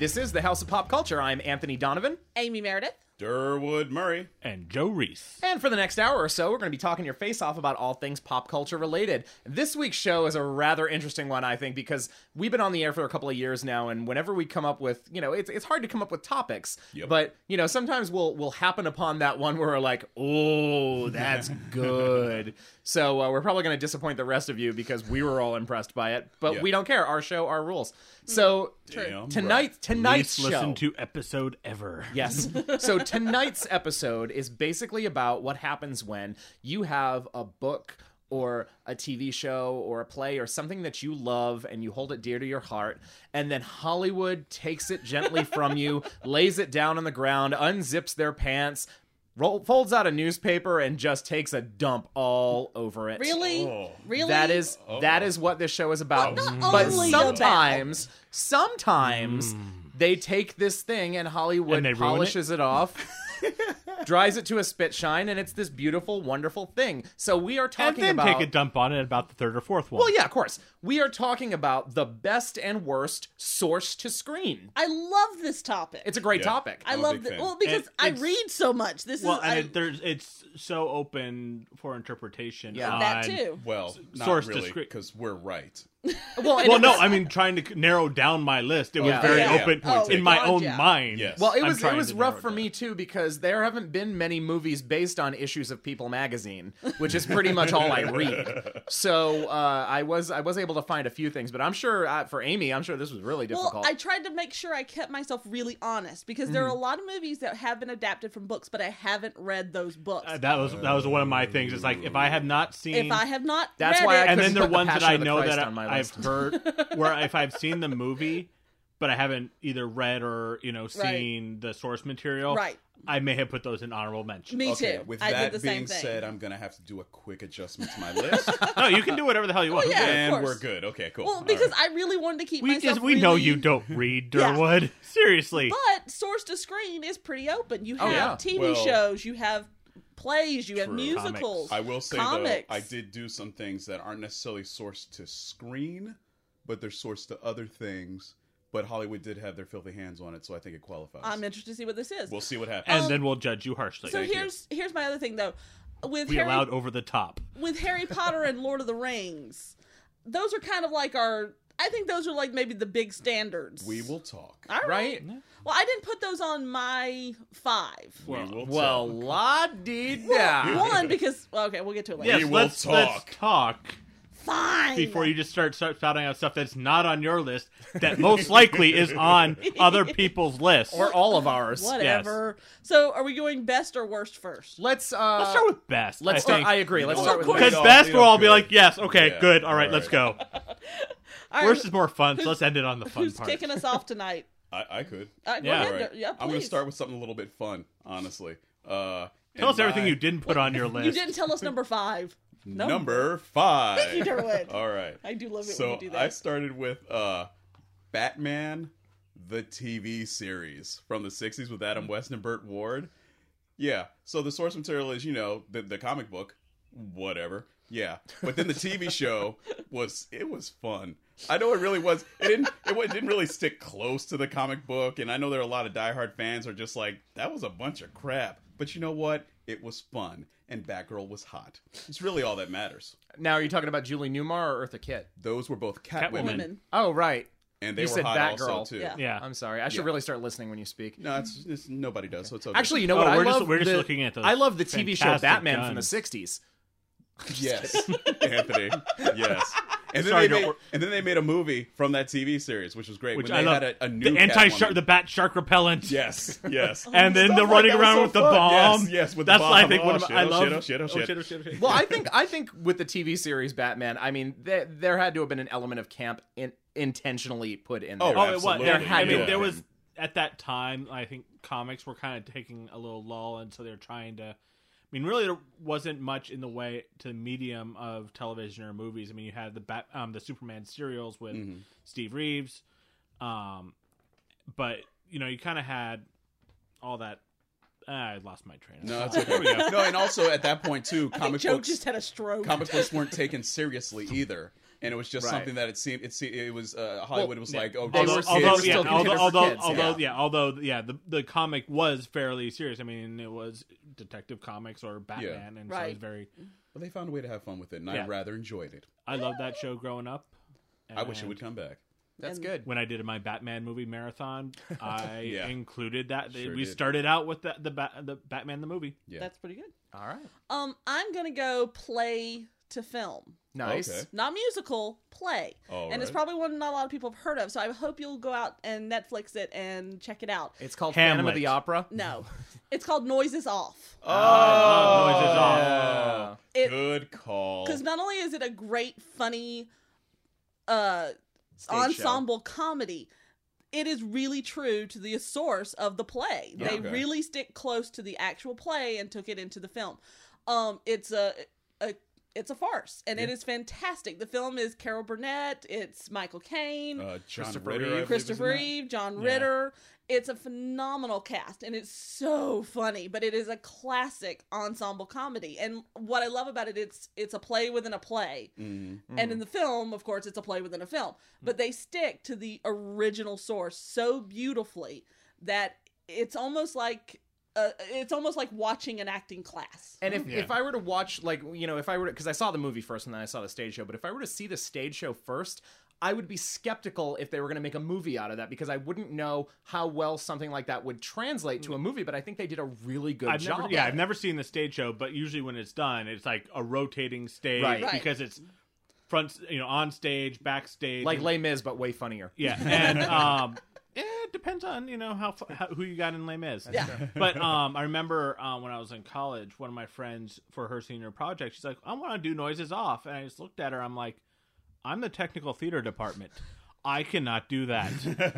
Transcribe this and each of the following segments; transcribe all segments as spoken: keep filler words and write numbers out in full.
This is the House of Pop Culture. I'm Anthony Donovan. Amy Meredith. Durwood Murray. And Joe Reese. And for the next hour or so, we're going to be talking your face off about all things pop culture related. This week's show is a rather interesting one, I think, because we've been on the air for a couple of years now, and whenever we come up with, you know, it's it's hard to come up with topics, yep. but, you know, sometimes we'll we'll happen upon that one where we're like, oh, that's good. So uh, we're probably going to disappoint the rest of you because we were all impressed by it, but yeah. we don't care. Our show, our rules. So Damn tonight, right. tonight's Least show. listen to episode ever. Yes. So tonight's episode is basically about what happens when you have a book or a T V show or a play or something that you love and you hold it dear to your heart, and then Hollywood takes it gently from you, lays it down on the ground, unzips their pants, roll, folds out a newspaper, and just takes a dump all over it. Really? Oh. Really? That is Oh. that is what this show is about. Well, not but only sometimes, sometimes they take this thing and Hollywood And they ruin polishes it, off, dries it to a spit shine, and it's this beautiful, wonderful thing. So we are And talking then about. take a dump on it about the third or fourth one. Well, yeah, of course. We are talking about the best and worst source to screen. I love this topic. It's a great Yeah. topic. I I'm a love big this. fan. Well, because And I it's- read so much. This Well, is and I, it, there's it's so open for interpretation. Yeah. on that too. Well, not Source to really, screen. because we're right. Well, and Well, it no, was- I mean trying to narrow down my list. It was Yeah. very Yeah. open Oh, in my God, own yeah. mind. Yes. Well, it I'm was it trying was to rough narrow for it me down. too because there haven't been many movies based on issues of People magazine, which is pretty much all I read. So uh, I was I was able to find a few things, but I'm sure uh, for Amy, I'm sure this was really difficult. Well, I tried to make sure I kept myself really honest because there are a lot of movies that have been adapted from books, but I haven't read those books. Uh, that was that was one of my things. It's like if I have not seen, if I have not That's read why I it, and then couldn't there are put The ones that Passion I of the know Christ that on my I, I've list. heard where if I've seen the movie, but I haven't either read or you know seen the source material, Right. I may have put those in honorable mention. me Okay, too. with I that did the being same thing. said, I'm going to have to do a quick adjustment to my list. No, you can do whatever the hell you want. yeah. of and course. we're good. Okay, cool. Well, All because right. I really wanted to keep We myself. just we know really- you don't read Yeah. Durwood. Seriously. But source to screen is pretty open. You Oh, have yeah. T V Well, shows, you have plays, you have True. musicals. I will say, comics. though, I did do some things that aren't necessarily sourced to screen, but they're sourced to other things. But Hollywood did have their filthy hands on it, so I think it qualifies. I'm interested to see what this is. We'll see what happens. and Um, then we'll judge you harshly. so Thank you. here's here's my other thing though. With we Harry allowed over the top. with Harry Potter and Lord of the Rings, those are kind of like our. I think those are like maybe the big standards. we will talk. All right. right? Well, I didn't put those on my five. we will Well, talk. la di da. One because well, okay, we'll get to it later. Yes, will let's, talk. let's talk Fine. before you just start start spouting out stuff that's not on your list that most likely is on other people's lists. Or all of ours. Whatever. So, are we going best or worst first? Let's uh Let's start with best. let's I start think. I agree. Let's know start of with course. Because Lead off, best lead we'll off all be good. like, yes, okay, Yeah, good, all right, all let's right. go. All right, Worst is more fun, so let's end it on the fun who's part. kicking us off tonight? I, I could. Uh, go Yeah. ahead. All right. Yeah, I'm going to please. start with something a little bit fun, honestly. Uh, Tell and us everything my you didn't put on your list. You didn't tell us number five. No. Number five. Thank you, Derwin. All right. I do love it So when you do I that. started with uh, Batman, the T V series from the sixties with Adam West and Burt Ward. Yeah. So the source material is, you know, the, the comic book, whatever. Yeah. But then the T V show was, it was fun. I know it really was. It didn't, it, wa- it didn't really stick close to the comic book. And I know there are a lot of diehard fans who are just like, that was a bunch of crap. But you know what? It was fun. And Batgirl was hot. It's really all that matters. Now are you talking about Julie Newmar or Eartha Kitt? Those were both Catwomen. Catwomen. Women. Oh, right. And they You were said hot Batgirl. also, too. Yeah. Yeah. I'm sorry. I should Yeah. really start listening when you speak. No, it's, it's nobody does, so it's okay. Actually, you know Oh, what? I we're just- love we're just the- looking at those I love the T V show fantastic Batman from the guns. sixties. yes, Anthony, yes. And then, Sorry, they no, made, and then they made a movie from that T V series, which was great. Which when I they love. had a, a new the anti-shark, Catwoman. the bat shark repellent. Yes, yes. And then Stuff the like running that was around so with the fun. bomb. Yes, yes, with the That's bomb. I think Oh, one of shit, my, I oh, love. shit, oh, shit, oh, shit. oh, shit, oh, shit. Well, I think I think with the T V series Batman, I mean, there, there had to have been an element of camp in, intentionally put in there. Oh, Oh, it was. absolutely. There, had I mean, to there have was at that time. I think comics were kind of taking a little lull, and so they're trying to. I mean, really, there wasn't much in the way to the medium of television or movies. I mean, you had the Bat, um, the Superman serials with Mm-hmm. Steve Reeves, um, but you know, you kind of had all that. Ah, I lost my train. of No, thought. it's okay. There we go. No, and also at that point too, I think comic Joe books just had a stroke. comic books weren't taken seriously either. and it was just Right. something that it seemed it seemed, it was uh, Hollywood was like, oh, They just were- kids. although, were yeah, still although, considered for although, kids, although, yeah. yeah, although, yeah, the the comic was fairly serious. I mean, it was Detective Comics or Batman, and so it Right. was very. But they found a way to have fun with it, and Yeah. I rather enjoyed it. I loved that show growing up. I wish it and would come back. That's And- good. When I did my Batman movie marathon, I Yeah. included that. Sure we did. started out with the the, Bat, the Batman the movie. Yeah. That's pretty good. All right. Um, I'm gonna go play to film. Nice. Okay. Not musical, play. All and it's right. probably one not a lot of people have heard of, so I hope you'll go out and Netflix it and check it out. It's called Phantom of Hamlet. the Opera. No. It's called Noises Off. Oh, love Noises Off. Yeah. It- good call. Because not only is it a great, funny uh, Stage ensemble comedy, it is really true to the source of the play. Yeah. They Okay. really stick close to the actual play and took it into the film. Um, it's a, a it's a farce, and it Yeah. is fantastic. The film is Carol Burnett. It's Michael Caine. uh, John Christopher Ritter, I Reeve. believe, is in Christopher that. Reeve, John Yeah. Ritter. It's a phenomenal cast, and it's so funny. But it is a classic ensemble comedy, and what I love about it, it's it's a play within a play. Mhm. And in the film, of course, it's a play within a film. But they stick to the original source so beautifully that it's almost like uh, it's almost like watching an acting class. And if, Yeah. if I were to watch, like, you know, if I were to, because I saw the movie first and then I saw the stage show, but if I were to see the stage show first, I would be skeptical if they were going to make a movie out of that because I wouldn't know how well something like that would translate to a movie, but I think they did a really good I've job. never, yeah, at I've it. never seen the stage show, but usually when it's done, it's like a rotating stage Right. Right. because it's front, you know, on stage, backstage, Like and- Les Mis, but way funnier. yeah, and um, it depends on you know how, how who you got in Les Mis. Yeah. But um, I remember um, when I was in college, one of my friends for her senior project, she's like, "I want to do Noises Off," and I just looked at her. I'm like, "I'm the technical theater department. I cannot do that.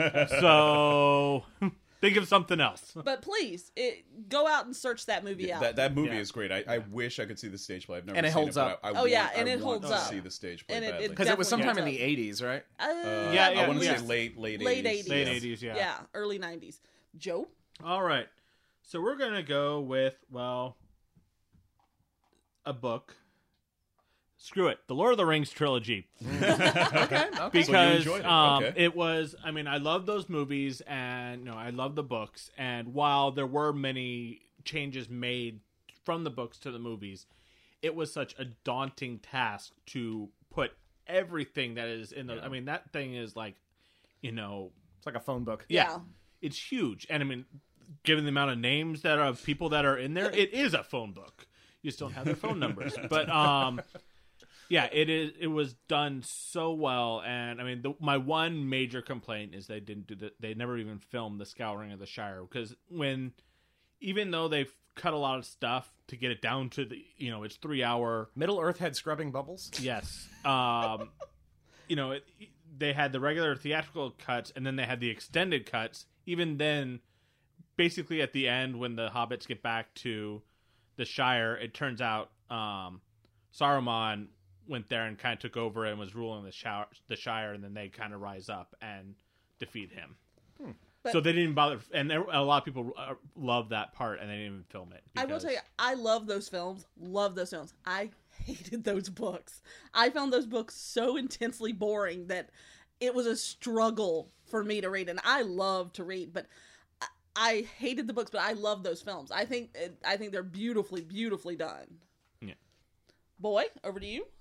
So think of something else." But please, it, go out and search that movie out. That that movie Yeah. is great. I, I wish I could see the stage play. I've never And it seen holds it, but up. I, I Oh, want, yeah, and I it want holds to up. see the stage play And it- badly. it Because it was Definitely sometime in holds the eighties, right? Uh, Uh, Yeah, I yeah, want to yeah. say late late Late eighties. eighties. Late eighties, yeah. Yeah, early nineties. Joe? All right. So we're going to go with, well, a book. Screw it. The Lord of the Rings trilogy. Okay, okay. Because enjoyed it. um, Okay. it was, I mean, I love those movies and, no, I love the books. And while there were many changes made from the books to the movies, it was such a daunting task to put everything that is in the, I mean, that thing is like, you know, It's like a phone book. yeah, it's huge. And I mean, given the amount of names that are of people that are in there, it is a phone book. You just don't have their phone numbers. But um, yeah, it is. It was done so well. And I mean, the, my one major complaint is they didn't do the. They never even filmed the Scouring of the Shire because when, even though they've cut a lot of stuff to get it down to the, you know, it's three hour. Middle Earth had scrubbing bubbles. Yes. Um, you know, it, they had the regular theatrical cuts, and then they had the extended cuts. Even then, basically at the end, when the hobbits get back to the Shire, it turns out um, Saruman went there and kind of took over and was ruling the Shire, the Shire, and then they kind of rise up and defeat him. But- so they didn't bother, and there, a lot of people uh, love that part, and they didn't even film it. I will because- tell you, I love those films. Love those films. I hated those books. I found those books so intensely boring that it was a struggle for me to read. And I love to read, but I, I hated the books. But I love those films. I think I think they're beautifully, beautifully done. Yeah. Boy, over to you.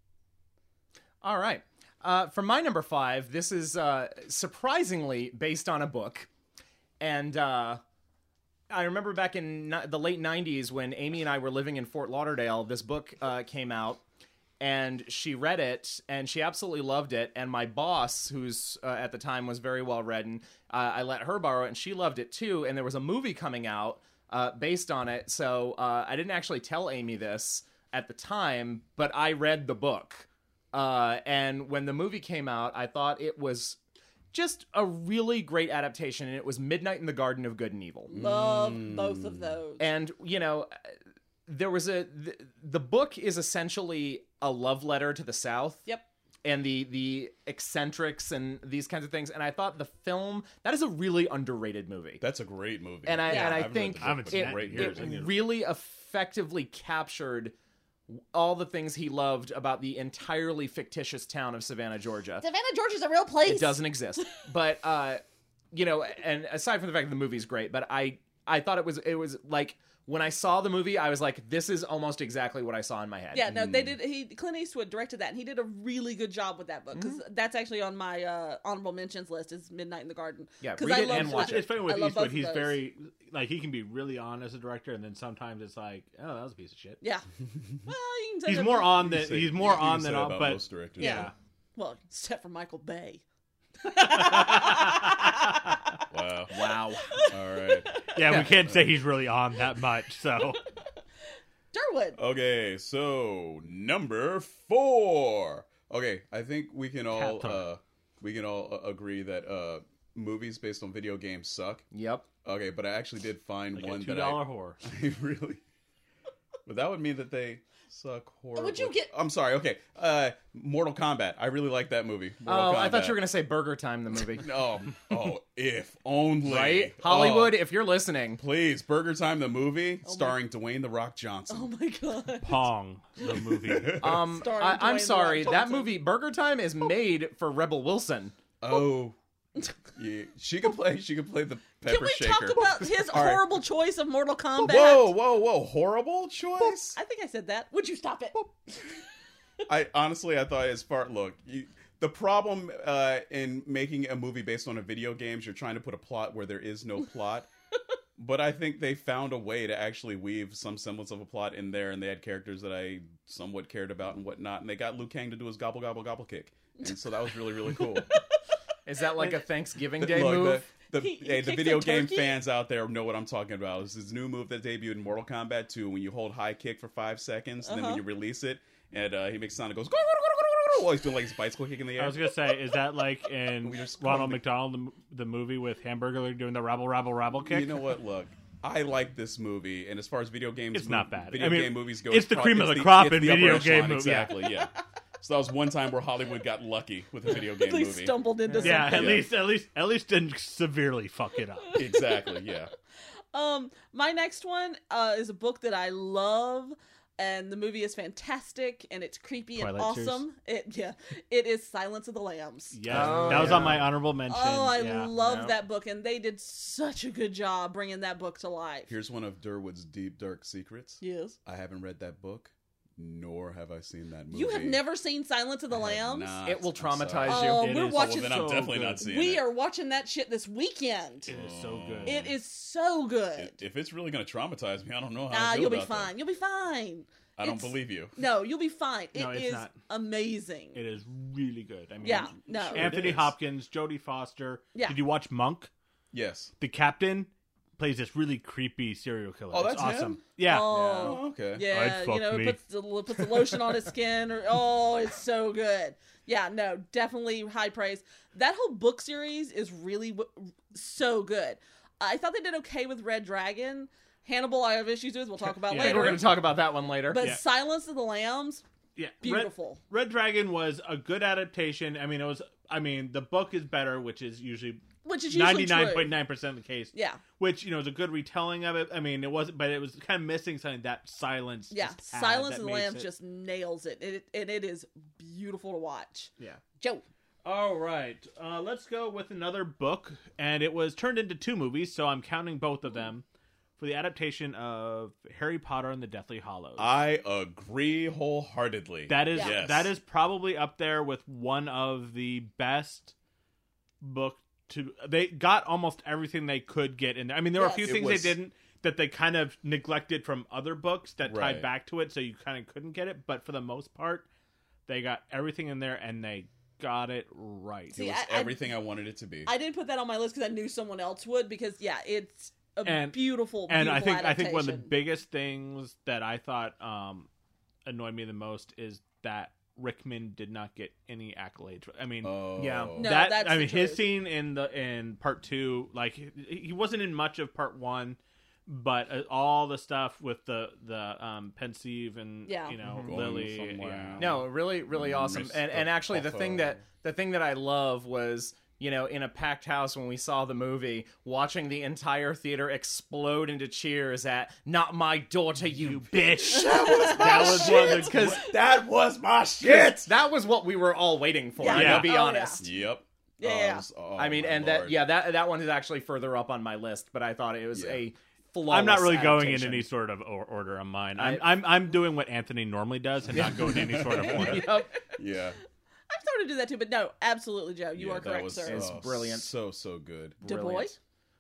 All right. Uh, for my number five, this is uh, surprisingly based on a book. And uh, I remember back in ni- the late nineties when Amy and I were living in Fort Lauderdale, this book uh, came out. And she read it, and she absolutely loved it. And my boss, who's uh, at the time was very well read, and uh, I let her borrow it, and she loved it too. And there was a movie coming out uh, based on it. So uh, I didn't actually tell Amy this at the time, but I read the book. Uh, and when the movie came out, I thought it was just a really great adaptation, and it was Midnight in the Garden of Good and Evil. Love both of those. And, you know, there was a... The, the book is essentially a love letter to the South. Yep. And the the eccentrics and these kinds of things. And I thought the film... That is a really underrated movie. That's a great movie. And I, Yeah. and I haven't read think the book, I haven't but seen it, that in great years. it movie. really effectively captured all the things he loved about the entirely fictitious town of Savannah, Georgia. Savannah, Georgia's a real place. It doesn't exist. But, uh, you know, and aside from the fact that the movie's great, but I, I thought it was, it was like, when I saw the movie, I was like, this is almost exactly what I saw in my head. Yeah, no, they did. He Clint Eastwood directed that, and he did a really good job with that book because Mm-hmm. that's actually on my uh, honorable mentions list. Is Midnight in the Garden. Yeah, 'Cause read I it love and the- watch it. It's funny with I love both Eastwood. of He's those. very like he can be really on as a director, and then sometimes it's like, oh, that was a piece of shit. Yeah. Well, you can say He's that- more on You than can say- he's more you can on say than that off, about but most directors. yeah. Well, except for Michael Bay. Wow. Wow. All right. yeah, we can't say he's really on that much. So Derwood. Okay, so number four. Okay, I think we can all Cat uh, we can all uh, agree that uh, movies based on video games suck. Yep. Okay, but I actually did find like one a two that dollar I, horse. I really. But that would mean that they suck horribly. Would you get- I'm sorry. Okay, uh, Mortal Kombat. I really like that movie. Mortal Oh, Kombat. I thought you were going to say Burger Time, the movie. Oh, oh, if only. Right? Oh, Hollywood, if you're listening. please, Burger Time, the movie, starring Dwayne the Rock Johnson. Oh my god. Pong, the movie. Um, Starring I, I'm Dwayne The sorry. Rock That Johnson. movie, Burger Time, is made for Rebel Wilson. Oh, yeah. She could play. She could play the pepper Can we shaker. talk about his All right. horrible choice of Mortal Kombat? Whoa, whoa, whoa! Horrible choice. I think I said that. Would you stop it? I honestly, I thought as far look. You, the problem uh, in making a movie based on a video game is you're trying to put a plot where there is no plot. But I think they found a way to actually weave some semblance of a plot in there, and they had characters that I somewhat cared about and whatnot, and they got Liu Kang to do his gobble gobble gobble kick, and so that was really really cool. Is that like a Thanksgiving Day Look, move? The, the, He- he hey, the kicks video a game turkey? fans out there know what I'm talking about. This is a new move that debuted in Mortal Kombat two. When you hold high kick for five seconds, and then when Uh-huh. you release it, and uh, he makes a sound that goes. "Go, go, go, go, go, go," while he's doing like his bicycle kick in the I air. was gonna say, is that like in We just Ronald called the- McDonald, the, m- the movie with Hamburger doing the rabble, rabble, rabble kick? You know what? Look, I like this movie, and as far as video games, It's not bad. Video I mean, game movies go, it's the pro- cream of the it's crop it's in the upper video echelon, game movie, yeah. Exactly, yeah. So that was one time where Hollywood got lucky with a video game They movie. stumbled into yeah, something. at Yeah. least, at least, at least didn't severely fuck it up. Exactly, yeah. Um, my next one uh, is a book that I love, and the movie is fantastic, and it's creepy and Twilight Series? awesome. It yeah, it is Silence of the Lambs. Yeah, Oh, that was yeah. on my honorable mention. Oh, I yeah. love yeah. that book, and they did such a good job bringing that book to life. Here's one of Durwood's deep dark secrets. Yes, I haven't read that book, nor have I seen that movie. you have never seen Silence of the I have Lambs? not. It will I'm sorry. traumatize Oh, It we're is- watching. Well, then I'm so definitely good. not seeing we it. are watching that shit this weekend. It is so good. It is so good. If it's really going to traumatize me, I don't know how Nah, I feel you'll be about that. fine. You'll be fine. I don't It's- believe you. No, you'll be fine. It No, it's is not. amazing. It is really good. I mean, Yeah, no. Sure. Anthony It is. Hopkins, Jodie Foster. Yeah. Did you watch Monk? Yes. The captain plays this really creepy serial killer. Oh, It's that's awesome. him? Yeah. Oh, Oh, okay. yeah. I'd fuck You know, me. puts the puts the lotion on his skin. Or oh, it's so good. Yeah, no, definitely high praise. That whole book series is really w- so good. I thought they did okay with Red Dragon. Hannibal, I have issues with. We'll talk about Yeah, I think later. we're going to talk about that one later. but Yeah. Silence of the Lambs, Yeah. beautiful. Red, Red Dragon was a good adaptation. I mean, it was. I mean, the book is better, which is usually Which is usually ninety-nine true. point nine percent of the case. Yeah, Which, you know, is a good retelling of it. I mean, it wasn't, but it was kind of missing something that silence. yeah. just had Silence that of the makes Lambs it- just nails it. it, and it is beautiful to watch. Yeah. Joe, All right. Uh, let's go with another book. And it was turned into two movies, so I'm counting both of them for the adaptation of Harry Potter and the Deathly Hallows. I agree wholeheartedly. That is Yeah. Yes. that is probably up there with one of the best book to they got almost everything they could get in there. I mean, there were a Yes. few It things was- they didn't that they kind of neglected from other books that Right. tied back to it, so you kind of couldn't get it, but for the most part, they got everything in there and they got it right. It See, was I- I- everything I wanted it to be. I didn't put that on my list because I knew someone else would. Because yeah, it's a And- beautiful, and I beautiful think I think one of the adaptation. biggest things that I thought um, annoyed me the most is that Rickman did not get any accolades. I mean, oh. Yeah. No, that that's I the mean, his truth. scene in the in part two, like he, he wasn't in much of part one, but uh, all the stuff with the the um, Pensieve and Yeah. you know Going Lily, somewhere. yeah. No, really, really awesome. Miss And and actually, the thing that Buffo. the thing that I love was you know, in a packed house when we saw the movie, watching the entire theater explode into cheers at "Not my daughter, you bitch." That was one of the Because That was my shit. that was what we were all waiting for. Yeah. I'm Yeah. gonna be Oh, yeah. honest. Yep. Yeah, Oh, yeah. it was- oh, I mean, my and Lord. that yeah, that that one is actually further up on my list, but I thought it was Yeah. a flawless I'm not really going in adaptation. any sort of or- order on mine. I'm, I- I'm I'm doing what Anthony normally does and not going in any sort of order. Yep. Yeah. I sort of do that too, but no, absolutely, Joe. You Yeah, are that correct, was, sir. It's oh, brilliant. So, so good. Du Bois? Brilliant.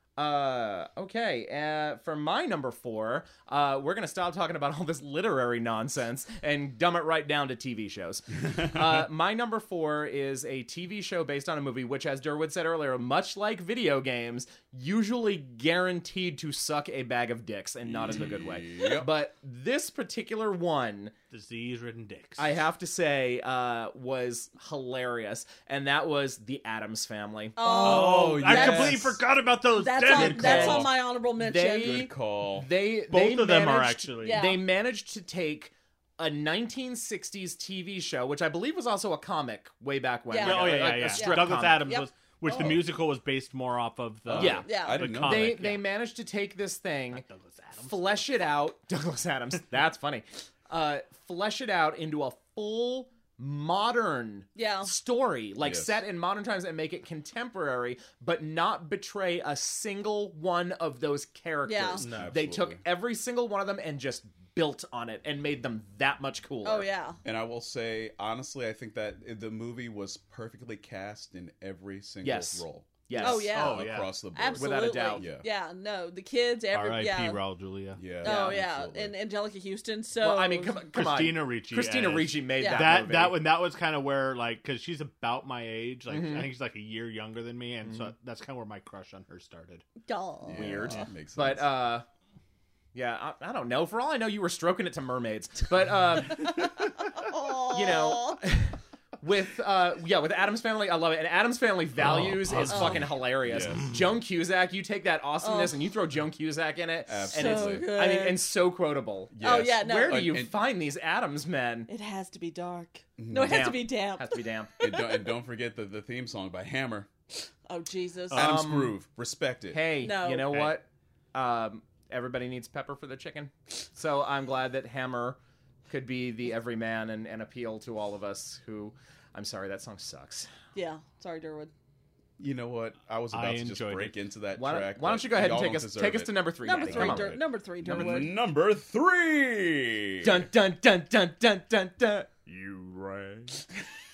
Uh, okay. Uh, for my number four, uh, we're gonna stop talking about all this literary nonsense and dumb it right down to T V shows. uh, my number four is a T V show based on a movie, which, as Durwood said earlier, much like video games, usually guaranteed to suck a bag of dicks, and not in the good way. Yep. But this particular one, Disease-ridden dicks. I have to say, uh, was hilarious, and that was The Addams Family. Oh, Oh, I yes. completely forgot about those. that's Damn on it. that's call. on my honorable mention. They- Good call. They Both they of them are managed- actually. Yeah. They managed to take a nineteen sixties T V show, which I believe was also a comic way back when. Yeah. like Oh a- yeah, yeah, like a yeah. strip Douglas comic. Adams Yep. was, which the Oh. musical was based more off of the. Yeah. Yeah. I didn't The know. They comic, they yeah. managed to take this thing, Douglas Adams. flesh it out. Douglas Adams. That's funny. Uh, flesh it out into a full modern Yeah. story, like Yes. set in modern times, and make it contemporary, but not betray a single one of those characters. Yeah. No. They took Absolutely. every single one of them and just built on it and made them that much cooler. Oh yeah. And I will say, honestly, I think that the movie was perfectly cast in every single Yes. role. Yes. Oh, yeah. Oh, yeah. Across the board. Absolutely. Without a doubt. Yeah. Yeah. No, the kids. Every R I P yeah. Raul Julia. Yeah. Oh yeah, absolutely. and Angelica Houston. So Well, I mean, come, come Christina on. Ricci. Christina as- Ricci made Yeah. that That movie. that one that was kind of where like because she's about my age, like Mhm. I think she's like a year younger than me, and so that's kind of where my crush on her started. Aw. Yeah, Weird. that makes sense. But uh, yeah, I, I don't know. For all I know, you were stroking it to mermaids. But uh, you know, with uh, yeah, with Addams Family, I love it. And Addams Family Values is Oh. fucking hilarious. Yes. Joan Cusack, you take that awesomeness Oh. and you throw Joan Cusack in it, Absolutely. and So it's good. I mean, and so quotable. Oh Yes. yeah, no. Where do And- you and- find these Addams men? It has to be dark. No, it has Damp. to be damp. Has to be damn. and, don't, and don't forget the, the theme song by Hammer. Oh Jesus. Adam's Um, Groove. Respect it. Hey, No. you know Hey. what? Um, everybody needs pepper for the chicken. So I'm glad that Hammer could be the everyman and, and appeal to all of us who, I'm sorry, that song sucks. Yeah. Sorry, Durwood. You know what? I was about I to just enjoyed break into that Why don't, track. why don't but you go ahead and y'all take don't us deserve take us it. to number three, Number Maddie. three. Come on. Dur- number three. Number Durwood. three. Number three. Dun dun dun dun dun dun dun. You right.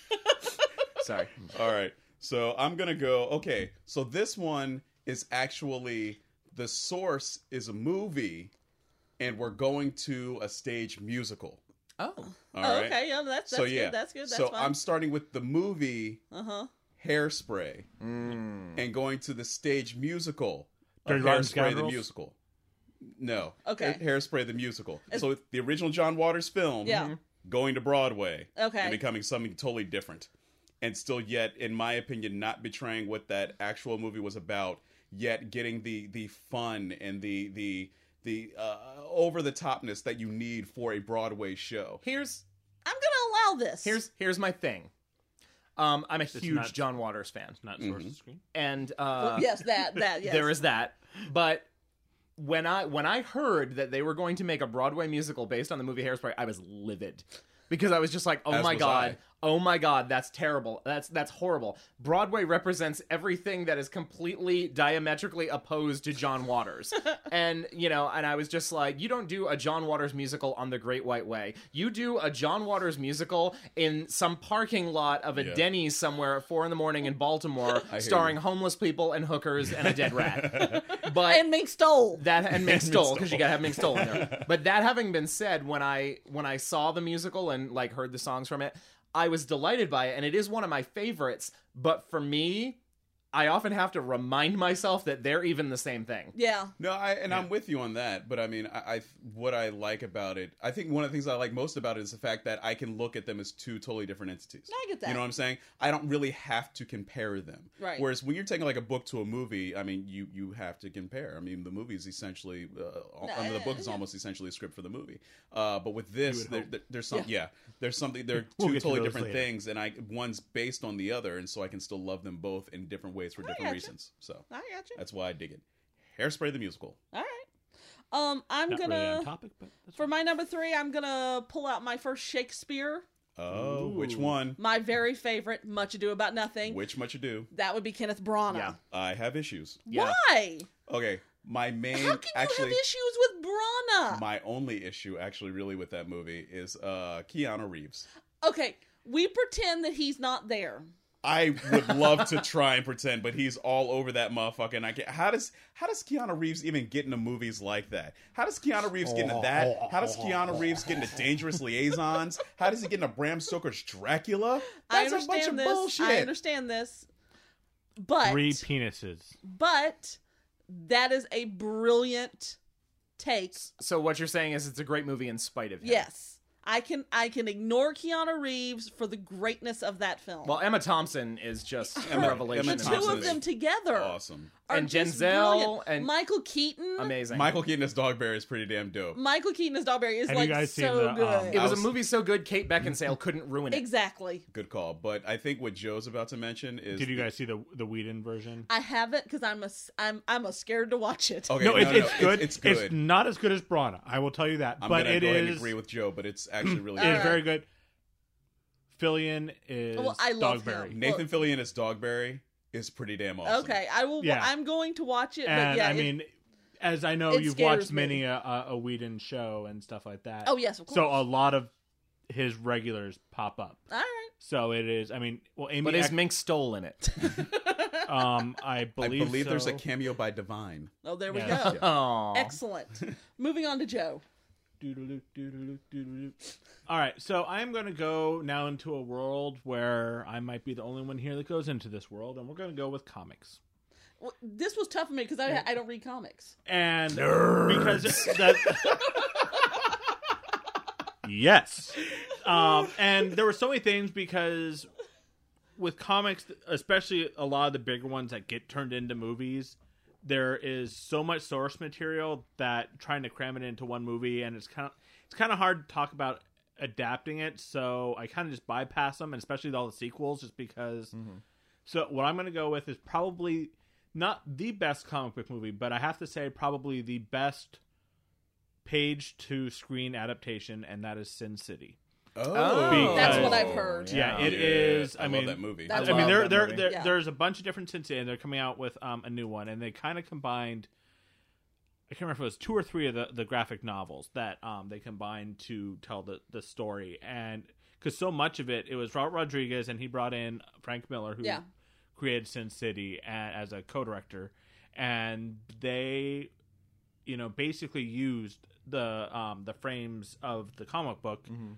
Sorry. All right. So I'm going to go. Okay. So this one is actually the source is a movie, and we're going to a stage musical. Oh. All Oh, right. okay. Yeah, that's that's so yeah. good. That's good. That's so fine. I'm starting with the movie Uh huh. Hairspray Mm. and going to the stage musical of Dirty Rotten Hairspray the Scoundrels? musical. No. Okay. Ha- Hairspray the musical. It's- So the original John Waters film Yeah. going to Broadway Okay. and becoming something totally different. And still yet, in my opinion, not betraying what that actual movie was about, yet getting the the fun and the the the uh, over the topness that you need for a Broadway show. Here's I'm gonna allow this. here's here's my thing. Um, I'm a huge not- John Waters fan, Not source Mhm. of screen. and uh, Well, yes, that that yes. there is that. But when I when I heard that they were going to make a Broadway musical based on the movie Hairspray, I was livid because I was just like, "Oh As my was god, I. oh my god, that's terrible. That's that's horrible." Broadway represents everything that is completely diametrically opposed to John Waters, and you know, and I was just like, "You don't do a John Waters musical on the Great White Way. You do a John Waters musical in some parking lot of a Yeah. Denny's somewhere at four in the morning in Baltimore, hear starring you. homeless people and hookers and a dead rat." But and Mink Stole. that and Mink And Stole Mink because you Stole. gotta have Mink Stole in there. But that having been said, when I when I saw the musical and like heard the songs from it, I was delighted by it, and it is one of my favorites. But for me, I often have to remind myself that they're even the same thing. Yeah. No, I and I'm with you on that. But I mean, I, I what I like about it, I think one of the things I like most about it is the fact that I can look at them as two totally different entities. I get that. You know what I'm saying? I don't really have to compare them. Right. Whereas when you're taking like a book to a movie, I mean, you you have to compare. I mean, the movie is essentially, uh, No, I mean, the book is yeah. almost essentially a script for the movie. Uh, but with this, there, there, there's some, yeah. there's something. They're We'll two get to totally those different later. things, and I one's based on the other, and so I can still love them both in different ways for different gotcha. reasons. So I got you. that's why I dig it. Hairspray the musical. All right. Um, I'm Not gonna really on topic, but that's for my number three. I'm gonna pull out my first Shakespeare. Oh, which Ooh. one? My very favorite, Much Ado About Nothing. Which Much Ado? That would be Kenneth Branagh. Yeah. I have issues. Yeah. Why? Okay, my main How can actually you have issues with Branagh? my only issue actually really with that movie is uh Keanu Reeves. Okay, we pretend that he's not there. I would love to try and pretend, but he's all over that motherfucker. And I can't. How does how does Keanu Reeves even get into movies like that? How does Keanu Reeves get into that? How does Keanu Reeves get into Dangerous Liaisons? How does he get into Bram Stoker's Dracula? I That's a bunch of understand this. bullshit. I understand this. But three penises. but that is a brilliant take. So what you're saying is it's a great movie in spite of him. Yes. I can I can ignore Keanu Reeves for the greatness of that film. Well, Emma Thompson is just a Emma- revelation. Emma the in two that Thompson of movie. them together Awesome. are And just Denzel brilliant. and- Michael Keaton. Amazing. Michael Keaton as Dogberry is pretty damn dope. Michael Keaton as Dogberry is Have you like guys seen so the, um, good. It was I was- a movie so good, Kate Beckinsale couldn't ruin it. Exactly. Good call. But I think what Joe's about to mention is Did you guys see the the Whedon version? I haven't because I'm a I'm I'm a scared to watch it. Okay, no, it's, no, it's no, good. It's, it's good. not as good as Branagh. I will tell you that. I'm but gonna it go ahead and is- agree with Joe, but it's actually really It good. is Alright. very good. Fillion is Well, I love Dogberry. him. Nathan Fillion as Dogberry is pretty damn awesome. Okay, I will. Yeah. I'm going to watch it. And but yeah, I it- mean, as I know, it you've scares watched me. many a, a, a Whedon show and stuff like that. oh yes, of course. So a lot of his regulars pop up. All right. So it is. I mean, well, Amy. But is Eck- Mink Stoll in it? um, I I believe. believe there's a so. cameo by Divine. Oh, there we Yeah. go. Aww. Excellent. Moving on to Joe. Doodaloo, doodaloo, doodaloo. All right, so I'm going to go now into a world where I might be the only one here that goes into this world, and we're going to go with comics. Well, this was tough for me because I I don't read comics. And because that, yes, um, and there were so many things because with comics, especially a lot of the bigger ones that get turned into movies, there is so much source material that trying to cram it into one movie, and it's kind of it's kind of hard to talk about adapting it. So I kind of just bypass them, and especially with all the sequels, just because. Mm-hmm. So what I'm going to go with is probably not the best comic book movie, but I have to say probably the best page to screen adaptation, and that is Sin City. Oh, Because- That's what I've heard. Yeah, Yeah. it is. I, I love mean, that movie. That's I mean, love there, that there, movie. there Yeah. there's a bunch of different Sin City, and they're coming out with um, a new one, and they kind of combined. I can't remember if it was two or three of the, the graphic novels that um, they combined to tell the, the story, and because so much of it, it was Robert Rodriguez, and he brought in Frank Miller, who Yeah. created Sin City a as a co-director, and they, you know, basically used the um, the frames of the comic book Mm-hmm.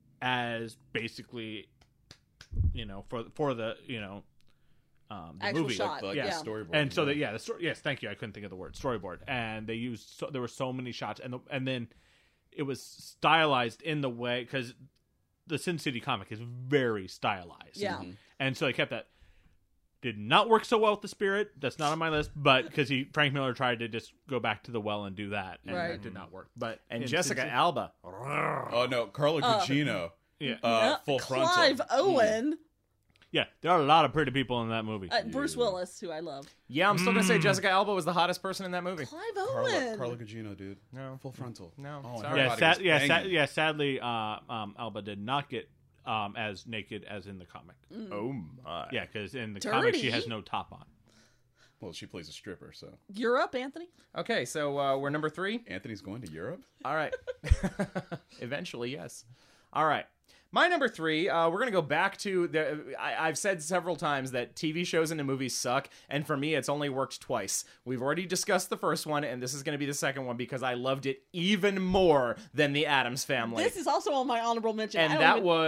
as basically, you know, for for the you know um, the Actual movie. shot. like yeah. the storyboard. And so that yeah, the story, yes, thank you. I couldn't think of the word storyboard. And they used so, there were so many shots, and the, and then it was stylized in the way because the Sin City comic is very stylized. Yeah. Mhm. And so they kept that. Did not work so well with the Spirit. That's not on my list, but because he Frank Miller tried to just go back to the well and do that, and Right. that did not work. But And in Jessica Sin City- Alba. Oh no, Carla Uh, Gugino, yeah, uh, Uh, full frontal. Clive Owen, yeah, there are a lot of pretty people in that movie. uh, Bruce Willis, who I love. Yeah, I'm still gonna say Mm. Jessica Alba was the hottest person in that movie. Clive Carla, Owen. Carla Gugino, dude. No. Full frontal. No, Oh, sorry. her yeah, body sad, was yeah, sad, banging. yeah. Sadly, uh, um, Alba did not get um, as naked as in the comic. Oh my. Yeah, because in the comic she Dirty. has no top on. Well, she plays a stripper, so You're up, Anthony. Okay, so uh, we're number three. Anthony's going to Europe. All right. Eventually, yes. All right. My number three, uh, we're going to go back to the. I, I've said several times that T V shows and the movies suck, and for me, it's only worked twice. We've already discussed the first one, and this is going to be the second one because I loved it even more than The Addams Family. This is also on my honorable mention. I and don't that even- was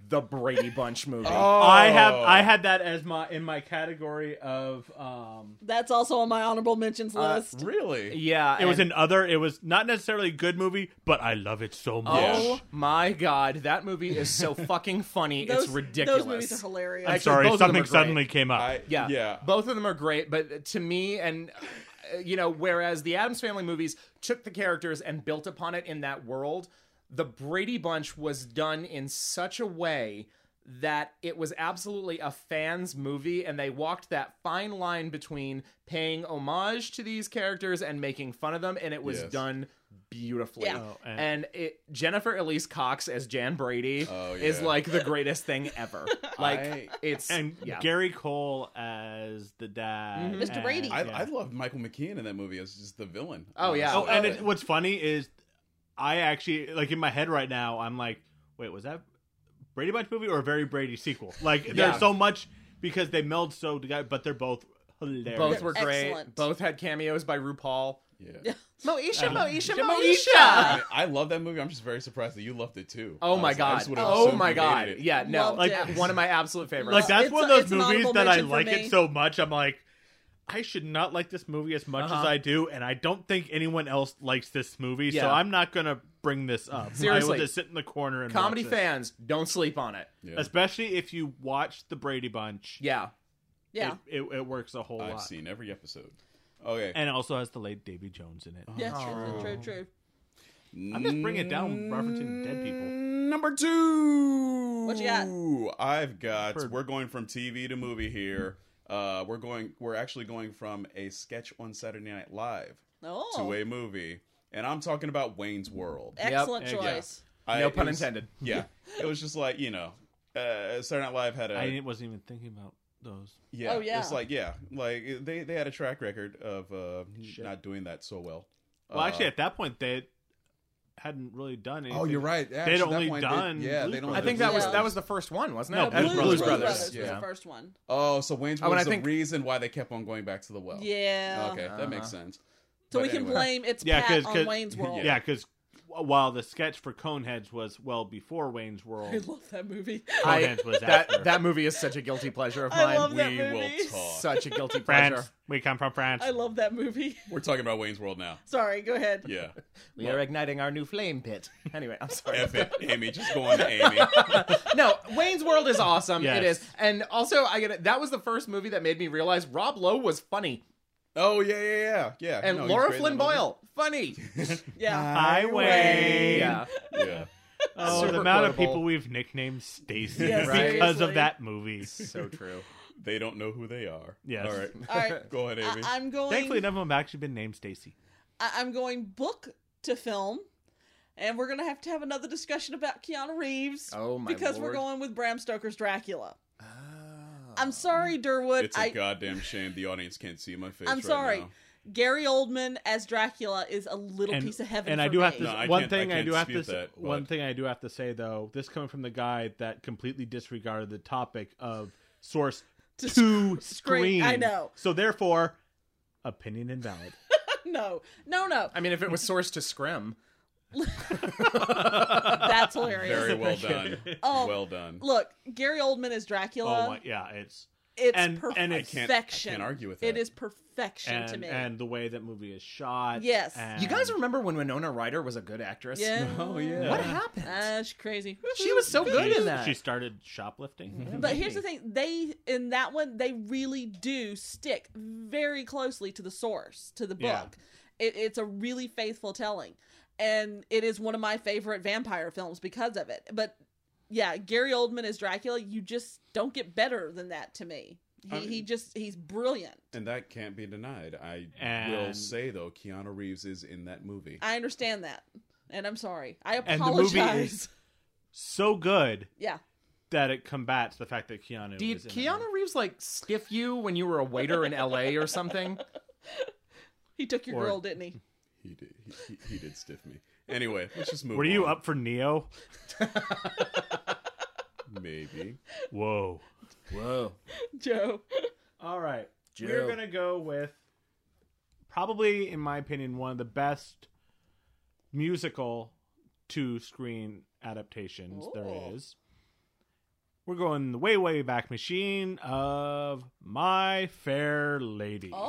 the Brady Bunch movie. Oh. I have I had that as my in my category of um That's also on my honorable mentions Uh, list. Really? Yeah, it was and- an other it was not necessarily a good movie, but I love it so much. Oh my god, that movie is so fucking funny. those, it's ridiculous. Those movies are hilarious. I'm Actually, sorry, both of them something are great. suddenly came up. I, Yeah, Yeah. both of them are great, but to me, and uh, you know, whereas the Addams Family movies took the characters and built upon it in that world, the Brady Bunch was done in such a way that it was absolutely a fan's movie, and they walked that fine line between paying homage to these characters and making fun of them, and it was Yes. done beautifully. Yeah. Oh, and- and it, Jennifer Elise Cox as Jan Brady Oh, is yeah. like the greatest thing ever. Like I- it's and yeah. Gary Cole as the dad, Mhm. Mister and- Brady. I, yeah. I loved Michael McKean in that movie as just the villain. Oh, yeah. Oh, and Oh, it, what's funny is, I actually like in my head right now. I'm like, wait, was that Brady Bunch movie or a Very Brady sequel? Like, Yeah. there's so much because they meld so together, but they're both hilarious. Both were great. Excellent. Both had cameos by RuPaul. Yeah. Moesha, Uh, Moesha, Moesha. Moesha. I, I love that movie. I'm just very surprised that you loved it too. Oh my Honestly, I god! just would've Oh assumed my you god! hated it. Yeah, no, Loved like it. one of my absolute favorites. Like that's It's one of a- those it's an movies honorable that I mention for like me. it so much. I'm like, I should not like this movie as much Uh-huh. as I do, and I don't think anyone else likes this movie, so Yeah. I'm not gonna bring this up. I Seriously. will just sit in the corner and comedy watch this. fans, don't sleep on it. Yeah. especially if you watch the Brady Bunch. Yeah, Yeah. it, it, it works a whole I've lot, seen every episode. Okay. and it also has the late Davy Jones in it. Yeah, true, Oh. true, true. I'm just bringing it down, referencing dead people. Number two. What you got? I've got. Heard. We're going from T V to movie here. Uh, we're going. We're actually going from a sketch on Saturday Night Live Oh, to a movie, and I'm talking about Wayne's World. excellent Yep. choice. I- no it pun was- intended. Yeah, it was just like you know, uh, Saturday Night Live had a. I wasn't even thinking about those. Yeah, Oh, yeah. It's like yeah, like they they had a track record of uh, Shit. not doing that so well. Well, Uh, actually, at that point, they hadn't really done anything. oh, you're right. They'd Actually, at that only point, they- done yeah, Blues they don't. I Brothers. think that was Yeah. that was the first one, wasn't it? No, Blues, Blues Blues Brothers, Brothers was yeah. the first one. Oh, so Wayne's Oh, World and is I think- the reason why they kept on going back to the well. Yeah. Okay, that makes Uh-huh. sense. So But we can anyway. blame it's Yeah, Pat 'cause- on 'cause- Wayne's World. Yeah, because while the sketch for Coneheads was well before Wayne's I World, love that movie. I, Coneheads was that after. that movie is such a guilty pleasure of I mine. love that We movie. will talk. Such a guilty pleasure. France. We come from France. I love that movie. We're talking about Wayne's World now. Sorry, go ahead. Yeah. We are igniting our new flame pit. Anyway, I'm sorry. F it, Amy. Just go on to Amy. No, Wayne's World is awesome. Yes. It is, and also I get it. That was the first movie that made me realize Rob Lowe was funny, Oh yeah, yeah, yeah, yeah. and No, he's Laura great in Flynn that movie. Boyle, funny. Yeah. Hi, Wayne. Yeah, Yeah. Oh, Super the amount of quotable. people we've nicknamed Stacy Yeah, Right. because seriously. of that movie. so true. They don't know who they are. Yes. All right. All right. Go ahead, Amy. I- I'm going. Thankfully, none of them have actually been named Stacy. I- I'm going book to film, and we're gonna have to have another discussion about Keanu Reeves. Oh, my because we're Lord. going with Bram Stoker's Dracula. Oh. I'm sorry, Durwood. it's a I, goddamn shame the audience can't see my face. I'm right sorry. now. Gary Oldman as Dracula is a little And, piece of heaven. and for I do me. have to. No, I one can't- thing I I, can't do have to. dispute s- that, one but- thing I do have to say though, this coming from the guy that completely disregarded the topic of source To to sc- screen. I know. So therefore, opinion invalid. no, no, no. I mean, if it was sourced to Scrim, That's hilarious. Very well done. Oh, well done. Look, Gary Oldman as Dracula. Oh my, yeah, it's It's and- perfection. and I it's- can't, I can't argue with that. It is perfection and to me. and the way that movie is shot. Yes. and- you guys remember when Winona Ryder was a good actress? yeah. Oh yeah. What happened? Ah, she's crazy. She was so good she, in that. She started shoplifting. But here's the thing: they in that one they really do stick very closely to the source, to the book. Yeah. It, it's a really faithful telling, and it is one of my favorite vampire films because of it. But yeah, Gary Oldman as Dracula, you just don't get better than that to me. He, I mean- he just he's brilliant. And that can't be denied. I And- will say though, Keanu Reeves is in that movie. I understand that, and I'm sorry. I And the movie apologize. is- So good yeah. that it combats the fact that Keanu. Did is in Keanu it. Reeves like stiff you when you were a waiter in L A or something? He took your Or- girl, didn't he? He did. He, he, he did stiff me. Anyway, let's just move. Were you on. up for Neo? Maybe. Whoa. Whoa, Joe. All right. Joe. We're going to go with probably, in my opinion, one of the best musical to screen adaptations there Ooh. is. we're going the way, way back machine of My Fair Lady. Oh,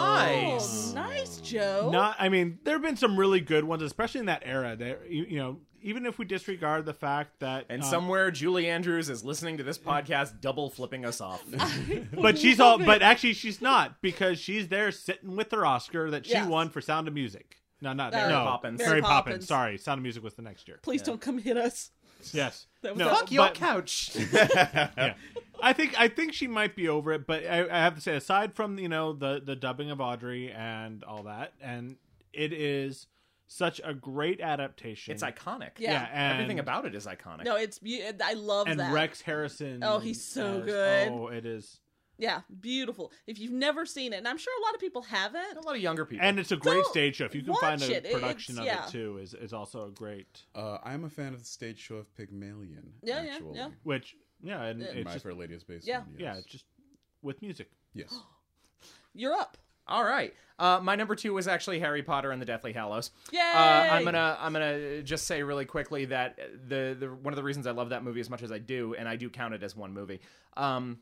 Nice. nice, Joe. Not, I mean, there have been some really good ones, especially in that era. There, you, you know, even if we disregard the fact that, And um, somewhere Julie Andrews is listening to this podcast, double flipping us off. but she's all, but actually she's not, because she's there sitting with her Oscar that she Yes. won for Sound of Music. No, not Mary no, Poppins. Mary, Mary Poppins. Poppins. Sorry, Sound of Music was the next year. Please don't come hit us. Yes. That was No, a- Fuck your but- couch. yeah. I think I think she might be over it, but I, I have to say, aside from you know the the dubbing of Audrey and all that, and it is such a great adaptation. It's iconic. Yeah. Yeah, and, Everything about it is iconic. No, it's be- I love and that. Rex Harrison. Oh, he's so as- good. Oh, it is, Yeah, beautiful. If you've never seen it, and I'm sure a lot of people haven't. a lot of younger people. and it's a great Don't stage show. If you can watch find a it. It- production of it's- yeah. it too, is is also a great. Uh, I'm a fan of the stage show of Pygmalion. Yeah, yeah, actually. yeah. Which yeah, and Yeah. it's My just, Fair Lady is based Yeah. on. Yes. yeah, it's just with music. Yes. You're up. All right. Uh, my number two was actually Harry Potter and the Deathly Hallows. Yay! Uh, I'm gonna I'm gonna just say really quickly that the, the one of the reasons I love that movie as much as I do, and I do count it as one movie, um,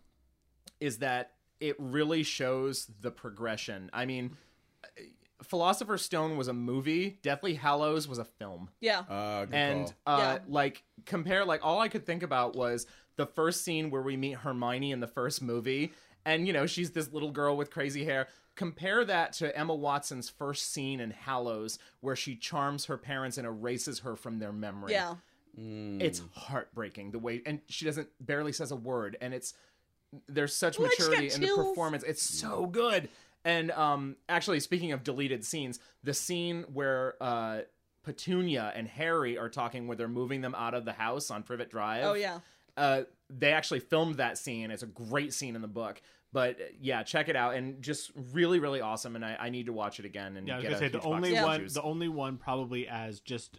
is that it really shows the progression. I mean, Philosopher's Stone was a movie. Deathly Hallows was a film. Yeah. Uh, good And call. uh, Yeah. like compare, like all I could think about was the first scene where we meet Hermione in the first movie, and you know she's this little girl with crazy hair. Compare that to Emma Watson's first scene in Hallows, where she charms her parents and erases her from their memory. Yeah. It's heartbreaking the way, and she doesn't barely says a word, and it's there's such Ooh, I just got maturity in the chills. performance. It's so good. And um, actually, speaking of deleted scenes, the scene where uh, Petunia and Harry are talking, where they're moving them out of the house on Privet Drive. Oh yeah. Uh, they actually filmed that scene. It's a great scene in the book. But uh, yeah, check it out, and just really, really awesome. And I, I need to watch it again. And Yeah, I was get gonna a say the huge box only of one, juice. the only one probably as just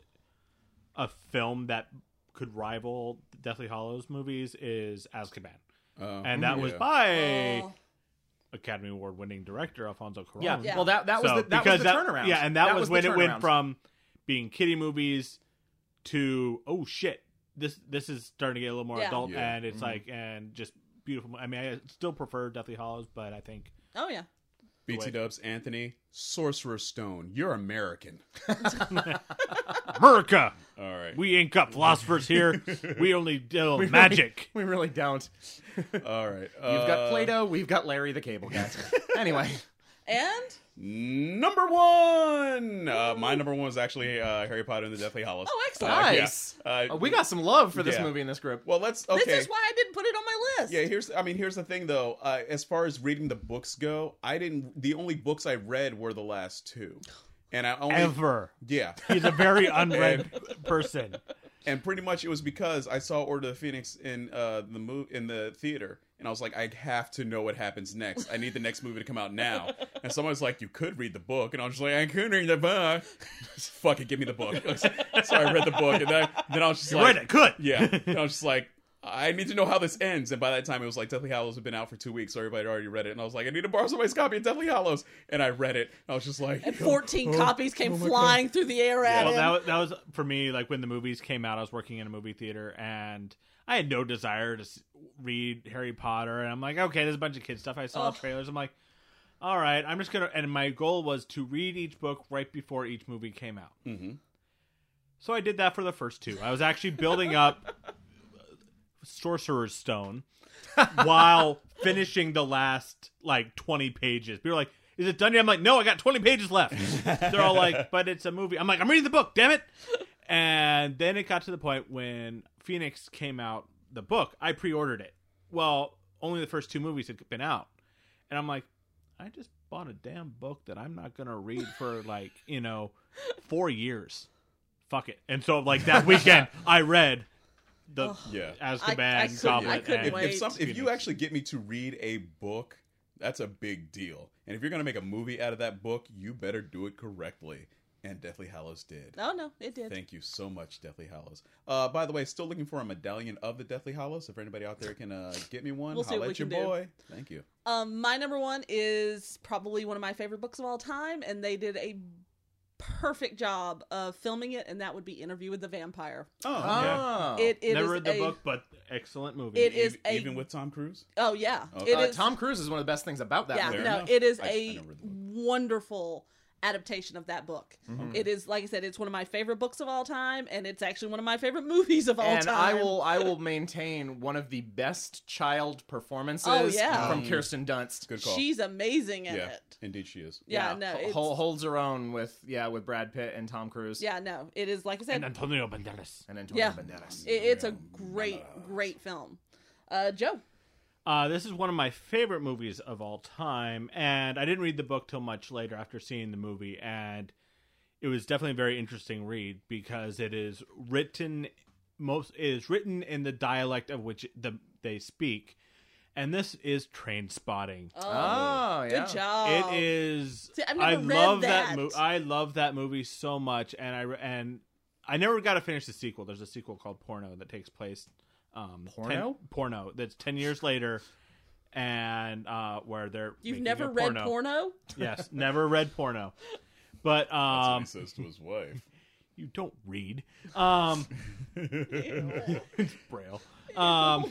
a film that could rival Deathly Hallows movies is Azkaban, Uh, and that was yeah. by Oh. Academy Award winning director Alfonso Cuarón. Yeah, Yeah. well, that that was So, the, that because was the turnaround. Yeah, and that, was, the when it went turnaround. from being kiddie movies to oh shit, this this is starting to get a little more Yeah. adult, Yeah. and it's like and just beautiful. I mean, I still prefer Deathly Hallows, but I think Oh yeah. B T Dubs, Anthony, Sorcerer's Stone. You're American. America, All right. we ain't got philosophers here. We only deal We magic. Really, we really don't. All right. You've got Uh, Plato. We've got Larry the Cable Guy. Anyway, And Number one. Uh, my number one was actually uh, Harry Potter and the Deathly Hallows. oh, excellent. Uh, yeah. nice. Uh, Uh, we got some love for this yeah. movie in this group. Well, let's. Okay. This is why I didn't put it on my list. Yeah, here's. I mean, here's the thing, though. Uh, as far as reading the books go, I didn't. The only books I read were the last two, and I only. Ever. Yeah, He's a very unread person. and pretty much it was because I saw Order of the Phoenix in uh, the mo- in the theater, and I was like, I have to know what happens next. I need the next movie to come out now. And someone was like, you could read the book, and I was just like, I couldn't read the book. Fuck it, give me the book. So I read the book, and then, then I was just You like, read it, good. yeah. And I was just like, I need to know how this ends. And by that time, it was like Deathly Hallows had been out for two weeks, so everybody had already read it. And I was like, I need to borrow somebody's copy of Deathly Hallows. And I read it. I was just like, And fourteen oh, copies came oh my flying through the air at Well, him. that was, that was for me. Like when the movies came out, I was working in a movie theater, and I had no desire to s- read Harry Potter. And I'm like, okay, there's a bunch of kid stuff. I saw Ugh. trailers. I'm like, all right, I'm just gonna. And my goal was to read each book right before each movie came out. Mhm. So I did that for the first two. I was actually building up Sorcerer's Stone while finishing the last like twenty pages. People were like, is it done yet? I'm like, no, I got twenty pages left. They're all like, but it's a movie. I'm like, I'm reading the book, damn it. And then it got to the point when Phoenix came out, the book, I pre-ordered it. Well, only the first two movies had been out. And I'm like, I just bought a damn book that I'm not going to read for like, you know, four years. Fuck it. And so like that weekend, I read the Ugh. yeah. Azkaban, I- I couldn't- Goblet, I couldn't and If, wait. if, some, if you Phoenix. actually get me to read a book, that's a big deal. And if you're going to make a movie out of that book, you better do it correctly. And Deathly Hallows did. Oh no, it did. Thank you so much, Deathly Hallows. Uh, by the way, still looking for a medallion of the Deathly Hallows. If anybody out there can uh, get me one, We'll see holla what at we your can do. boy. Thank you. Um, my number one is probably one of my favorite books of all time, and they did a perfect job of filming it, and that would be Interview with the Vampire. Oh, okay. Oh. It, it Never is read the a, book, but excellent movie. It is even, a- even with Tom Cruise. Oh yeah, Oh, it Uh, is. Tom Cruise is one of the best things about that yeah, movie. Fair no, enough. it is I- I a never read the book. wonderful adaptation of that book. Mm-hmm. It is, like I said, it's one of my favorite books of all time, and it's actually one of my favorite movies of all And time. I will I will maintain one of the best child performances Oh, yeah. from Kirsten Dunst. Good call. She's amazing in yeah, it. indeed she is. Yeah, no, ho- it's, hol- holds her own with yeah with Brad Pitt and Tom Cruise. yeah, no, it is, like I said, and Antonio Banderas. And Antonio Yeah. Banderas. it, it's a great, great film. Uh, Joe. Uh, this is one of my favorite movies of all time, and I didn't read the book till much later after seeing the movie, and it was definitely a very interesting read because it is written most it is written in the dialect of which the they speak, and this is Train Spotting. Oh, Oh, yeah. good job. It is. See, I've I never read love that. that. movie. I love that movie so much, and I re- and I never got to finish the sequel. There's a sequel called Porno that takes place. Um, Porno? ten, porno. That's ten years later, and uh, where they're You've making never a read porno. porno? Yes, never read porno. But That's um, what he says to his wife. you don't read. Um, it's Braille. Um,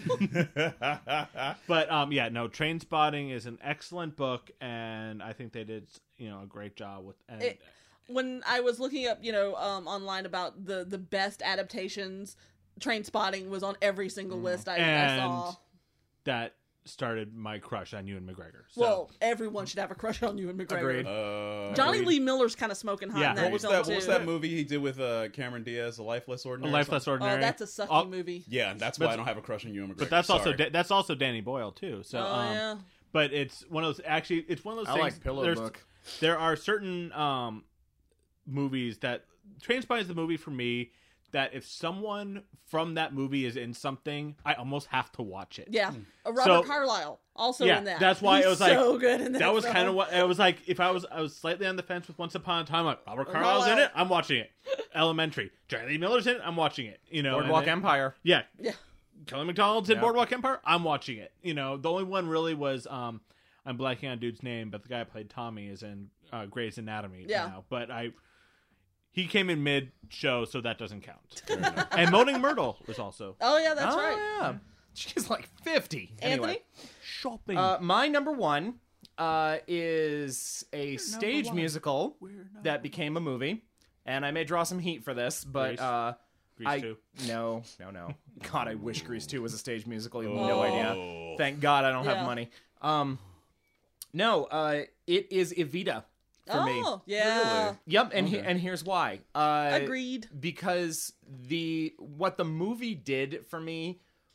but um, yeah, no. Train Spotting is an excellent book, and I think they did you know a great job with. And It- When I was looking up, you know, um, online about the, the best adaptations, Train Spotting was on every single list I, I and saw. that started my crush on Ewan McGregor. So, Well, everyone should have a crush on you and McGregor. Agreed. Uh, Johnny Agreed. Lee Miller's kind of smoking hot Yeah. in that What was film that? too. What was that movie he did with uh, Cameron Diaz? A Life Less A Ordinary. Life or Less something? Ordinary. Oh, that's a sucky Oh, movie. Yeah, that's But- why I don't have a crush on Ewan McGregor. But that's also Sorry. da- that's also Danny Boyle too. So, Oh, um, yeah. but it's one of those. Actually, it's one of those I things. like Pillow there's- Book. There are certain um, movies that Trainspotting is the movie for me that if someone from that movie is in something, I almost have to watch it. Yeah. Uh, Robert So- Carlyle also Yeah, in that. that's why He's it was like- so good in that. That was film. kind of what it was like. If I was, I was slightly on the fence with Once Upon a Time. Like Robert Carlyle's in it, I'm watching it. Elementary, Johnny Lee Miller's in it, I'm watching it. You know, and Boardwalk then- Empire. Yeah, Yeah. Kelly McDonald's in Yeah. Boardwalk Empire. I'm watching it. You know, the only one really was um, I'm blanking on dude's name, but the guy who played Tommy is in uh, Grey's Anatomy Yeah. now. But I, he came in mid show, so that doesn't count. Fair enough. And Moaning Myrtle was also Oh yeah, that's oh, right. yeah. She's like fifty. Anthony. Anyway. shopping. Uh, my number one uh, is a stage one. musical We're number that became a movie, and I may draw some heat for this, but Grease. uh, Grease I two. no, no, no. God, I wish Grease two was a stage musical. You have no Oh. idea. Thank God I don't Yeah. have money. Um, no, uh, it is Evita for oh me. yeah. Really? Yep, and he, Okay. and here's why. Uh, Agreed. because the what the movie did for me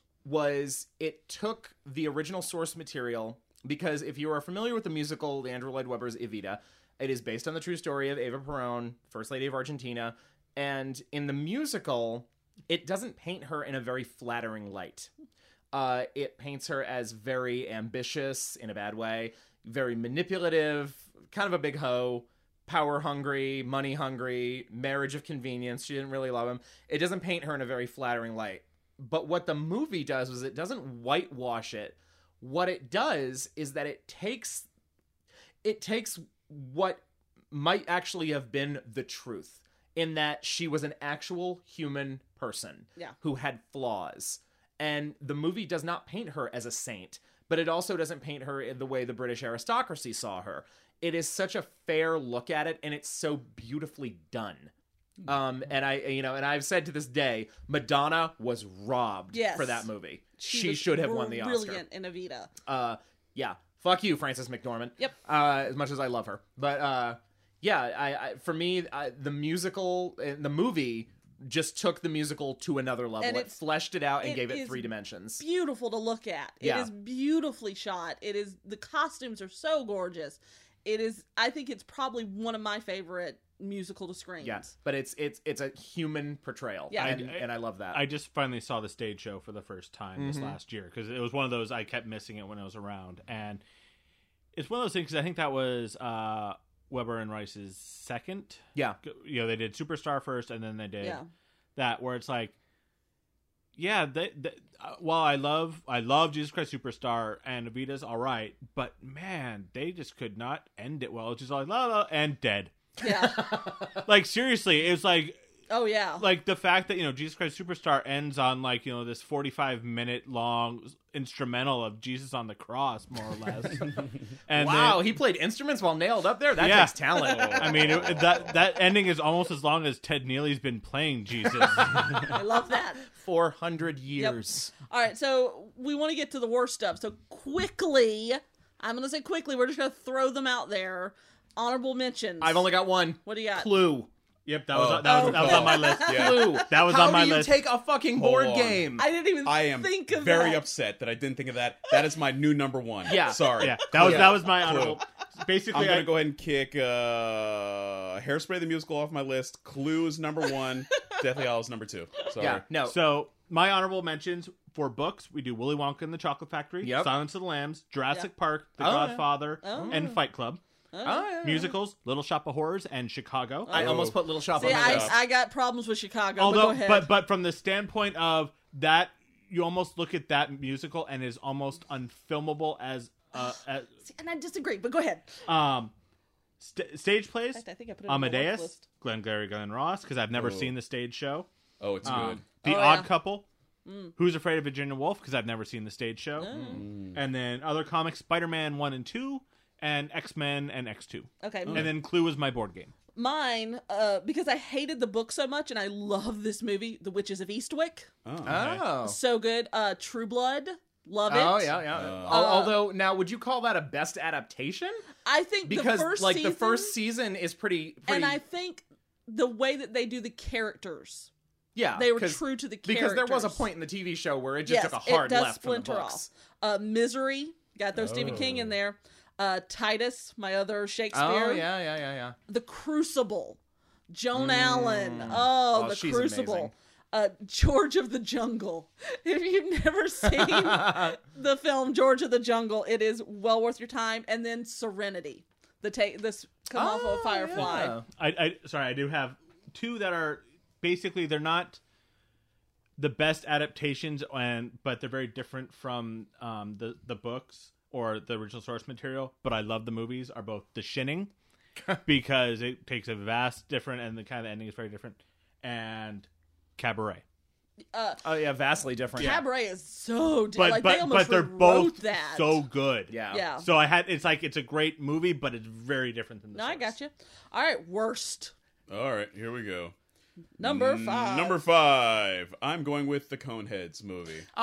was it took the original source material, because if you are familiar with the musical the Andrew Lloyd Webber's Evita, it is based on the true story of Eva Perón, First Lady of Argentina, and in the musical it doesn't paint her in a very flattering light. Uh, it paints her as very ambitious in a bad way, very manipulative, kind of a big hoe, power hungry, money hungry, marriage of convenience. She didn't really love him. It doesn't paint her in a very flattering light. But what the movie does is it doesn't whitewash it. What it does is that it takes it takes what might actually have been the truth, in that she was an actual human person Yeah. who had flaws. And the movie does not paint her as a saint, but it also doesn't paint her in the way the British aristocracy saw her. It is such a fair look at it, and it's so beautifully done. Um, and I, you know, and I've said to this day, Madonna was robbed Yes. for that movie. She, was should have won the Oscar. Brilliant in Evita. Uh, yeah, fuck you, Frances McDormand. Yep. Uh, as much as I love her, but uh, yeah, I, I for me, I, the musical, uh, the movie just took the musical to another level. And It it's- fleshed it out and it gave it is three dimensions. Beautiful to look at. It Yeah. is beautifully shot. It is the costumes are so gorgeous. It is. I think it's probably one of my favorite musical to screen. Yeah, but it's it's it's a human portrayal. Yeah. and, I- and I love that. I just finally saw the stage show for the first time this Mhm. last year because it was one of those I kept missing it when I was around, and it's one of those things. 'Cause I think that was uh, Weber and Rice's second. yeah, You know, they did Superstar first, and then they did Yeah. that, where it's like, yeah, they, they, uh, while I love I love Jesus Christ Superstar and Evita's all right, but man, they just could not end it well. It's just like la la and dead. Yeah. Like seriously, it's like Oh yeah. like the fact that, you know, Jesus Christ Superstar ends on like, you know, this forty-five minute long instrumental of Jesus on the cross, more or less. And wow, then, he played instruments while nailed up there. That Yeah. takes talent. I mean, it, that that ending is almost as long as Ted Neely's been playing Jesus. I love that. Four hundred years. All right, so we want to get to the worst stuff. So quickly, I'm going to say quickly, we're just going to throw them out there. Honorable mentions. I've only got one. What do you got? Clue. Yep, that was Oh. that was, Oh, that was cool. on my list. Yeah. Clue. That was How on my do you list. take a fucking Hold board on. game? I didn't even I am think of very that. upset that I didn't think of that. That is my new number one. Yeah. Sorry. Yeah, that was Yeah. that was my honorable. Basically, I'm gonna I, go ahead and kick uh, Hairspray the musical off my list. Clue is number one. Deathly Hallows number two. Sorry. Yeah, no. So my honorable mentions for books: we do Willy Wonka and the Chocolate Factory, Yep. Silence of the Lambs, Jurassic Yeah. Park, The Oh, yeah. Godfather, Oh. and Fight Club. Oh, yeah. Musicals: Little Shop of Horrors and Chicago. I Oh. almost put Little Shop See, on my I, list. I got problems with Chicago, Although, but go ahead. but but from the standpoint of that, you almost look at that musical and is almost unfilmable as uh as, See, and I disagree, but go ahead. um st- stage plays. In fact, I think I put it on my watch Amadeus, list. Glengarry Glen Ross, because I've never Oh. seen the stage show. Oh, it's Um, good. the Oh, Odd yeah. Couple, Who's Afraid of Virginia Woolf, because I've never seen the stage show. Oh. And then other comics, Spider-Man one and two, and X-Men and X two. Okay, And then Clue was my board game. mine, uh, because I hated the book so much, and I love this movie, The Witches of Eastwick. Oh, okay. Oh. So good. Uh, True Blood, love it. Oh yeah, yeah. Uh, Al- Although now, would you call that a best adaptation? I think Because the first like season, the first season is pretty, pretty and I think the way that they do the characters, yeah, they were 'cause- true to the because characters. there was a point in the T V show where it just yes, took a hard it does left from the splinter books. off. Uh, Misery, got those Stephen King in there. Uh, Titus, my other Shakespeare. Oh yeah, yeah, yeah, yeah. The Crucible, Joan Allen. Oh, Oh, the she's Crucible. amazing. Uh, George of the Jungle. If you've never seen the film George of the Jungle, it is well worth your time. And then Serenity, the take this come off Oh, of Firefly. yeah. I, I sorry, I do have two that are basically they're not the best adaptations, and but they're very different from um, the the books or the original source material. But I love the movies. Are both The Shining because it takes a vast different and the kind of ending is very different, and Cabaret. Oh yeah, vastly different. Cabaret is so di- But like but they almost but they're rewrote both that. so good. Yeah. Yeah. So I had it's like it's a great movie, but it's very different than the No, I source. got you. All right, worst All right, here we go. number Mm, five. Number five. I'm going with the Coneheads movie. Oh.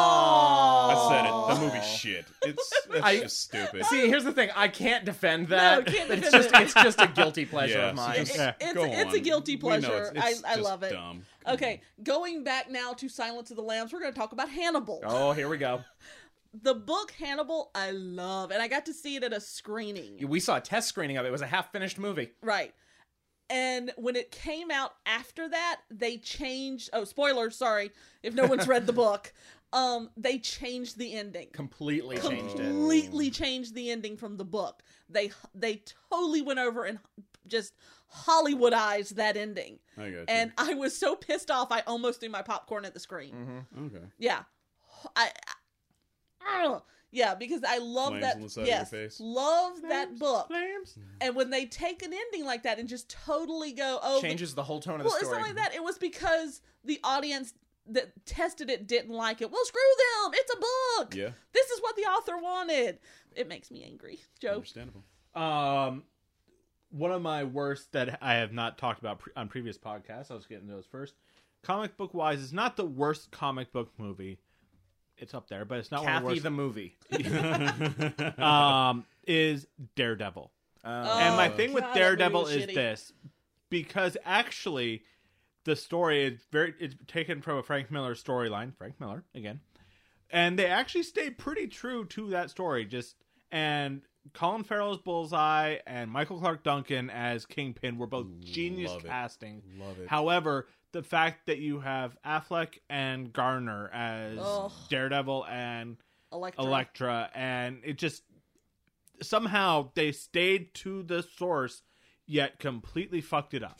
I said it. The movie's shit. It's that's I- just stupid. See, here's the thing. I can't defend that. can't it's defend just it. it's just a guilty pleasure Yeah, of so mine. just- It- Yeah. it's Go it's a on. guilty We know pleasure. it's- it's I I just love it. dumb. Okay, going back now to Silence of the Lambs, we're going to talk about Hannibal. Oh, here we go. The book Hannibal, I love, and I got to see it at a screening. We saw a test screening of it. It was a half-finished movie. Right. And when it came out after that, they changed. Oh, spoilers! Sorry, if no one's read the book, um, they changed the ending. Completely changed it. Completely changed the ending from the book. They they totally went over and just Hollywoodized that ending. I got you. And I was so pissed off, I almost threw my popcorn at the screen. Mm-hmm. okay. Yeah, I, I ugh. yeah, because I love Flames that. on the side of yes, your face. love that book. Flames. And when they take an ending like that and just totally go, oh, the- Changes the whole tone of well, the it's story. not like that. It was because the audience that tested it didn't like it. Well, screw them. It's a book. Yeah. This is what the author wanted. It makes me angry, Joe. Understandable. Um, one of my worst that I have not talked about pre- on previous podcasts. I'll just get into those first. Comic book wise, is not the worst comic book movie. It's up there, but it's not Kathy one of the movie. the worst. um, is Daredevil. Uh, and my Oh, thing with God, that Daredevil movie was is shitty. this, because actually, the story is very it's taken from a Frank Miller storyline. Frank Miller again, and they actually stay pretty true to that story. Just and Colin Farrell as Bullseye and Michael Clark Duncan as Kingpin were both genius Love it. casting. Love it. However, the fact that you have Affleck and Garner as Ugh. Daredevil and Electra. Elektra, and it just somehow they stayed to the source, yet completely fucked it up.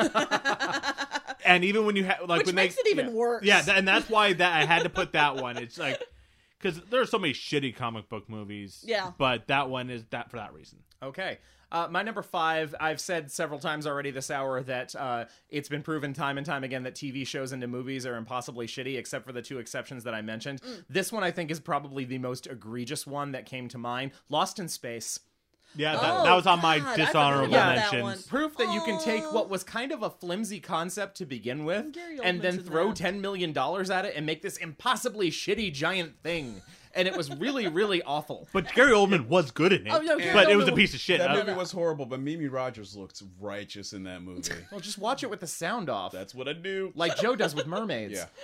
And even when you have like Which when makes they, it even yeah. worse. Yeah, th- and that's why that I had to put that one. It's like because there are so many shitty comic book movies. Yeah. but that one is that for that reason. Okay. Uh, my number five, I've said several times already this hour that uh, it's been proven time and time again that T V shows into movies are impossibly shitty, except for the two exceptions that I mentioned. Mm. This one, I think, is probably the most egregious one that came to mind. Lost in Space. Yeah, that, Oh, that was on my God, I dishonorable forgot about that one. mentions. Proof that you can take Oh. what was kind of a flimsy concept to begin with Gary and then Oldman's in throw that. ten million dollars at it and make this impossibly shitty giant thing. And it was really, really awful. But Gary Oldman was good in it. Oh, no, Gary but it was a Oldman- piece of shit. That Uh, movie was horrible, but Mimi Rogers looked righteous in that movie. Well, just watch it with the sound off. That's what I do. Like Joe does with mermaids. Yeah.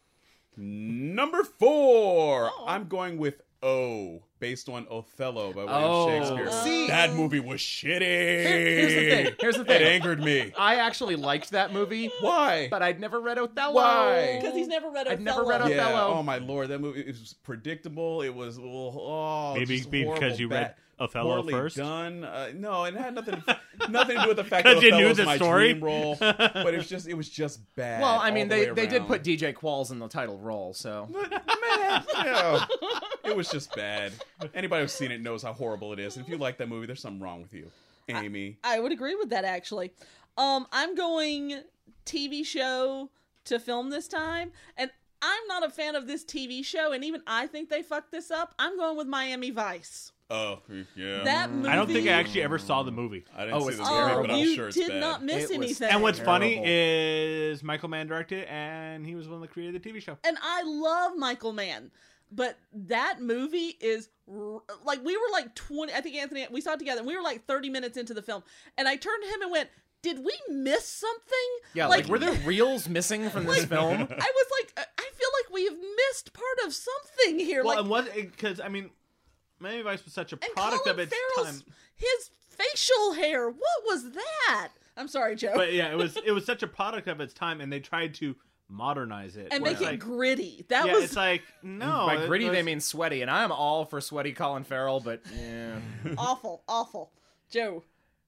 Number four, Oh. I'm going with O, based on Othello by William Oh. Shakespeare. See- that movie was shitty. here's the thing. Here's the It thing. angered me. I actually liked that movie, Why? but I'd never read Othello. Why? Because he's never read I've Othello. never read Yeah. Othello. Oh my lord, that movie it was predictable. It was oh, Maybe just because horrible, you bad- read Othello poorly first? done. Uh, no, it had nothing nothing to do with the fact that 'Cause you Othello knew was the my story? dream role. But it was just it was just bad. Well, I all mean, the they, way they did around. put D J Qualls in the title role, so. Man, yeah. It was just bad. Anybody who's seen it knows how horrible it is. And if you like that movie, there's something wrong with you, Amy. I would agree with that, actually. Um, I'm going T V show to film this time, and I'm not a fan of this T V show, and even I think they fucked this up. I'm going with Miami Vice. Oh, yeah. That movie. I don't think I actually ever saw the movie. I didn't Oh, see it's the movie, terrible. but Oh, I'm you sure it's did bad. not miss It was anything. And what's funny Terrible. is Michael Mann directed it, and he was the one that created the T V show. And I love Michael Mann, but that movie is r- like we were like twenty. I think Anthony, we saw it together, and we were like thirty minutes into the film, and I turned to him and went, "Did we miss something?" Yeah, like, were there reels missing from this film? I was like, I I feel like we have missed part of something here. Well, like, and what? Because I mean, Miami Vice was such a and product Colin of its Farrell's time. his facial hair. What was that? I'm sorry, Joe. But yeah, it was it was such a product of its time, and they tried to modernize it and where make it's it like, gritty. That yeah, was it's like no. By it gritty, was- they mean sweaty, and I'm all for sweaty Colin Farrell, but yeah. awful, awful. Joe.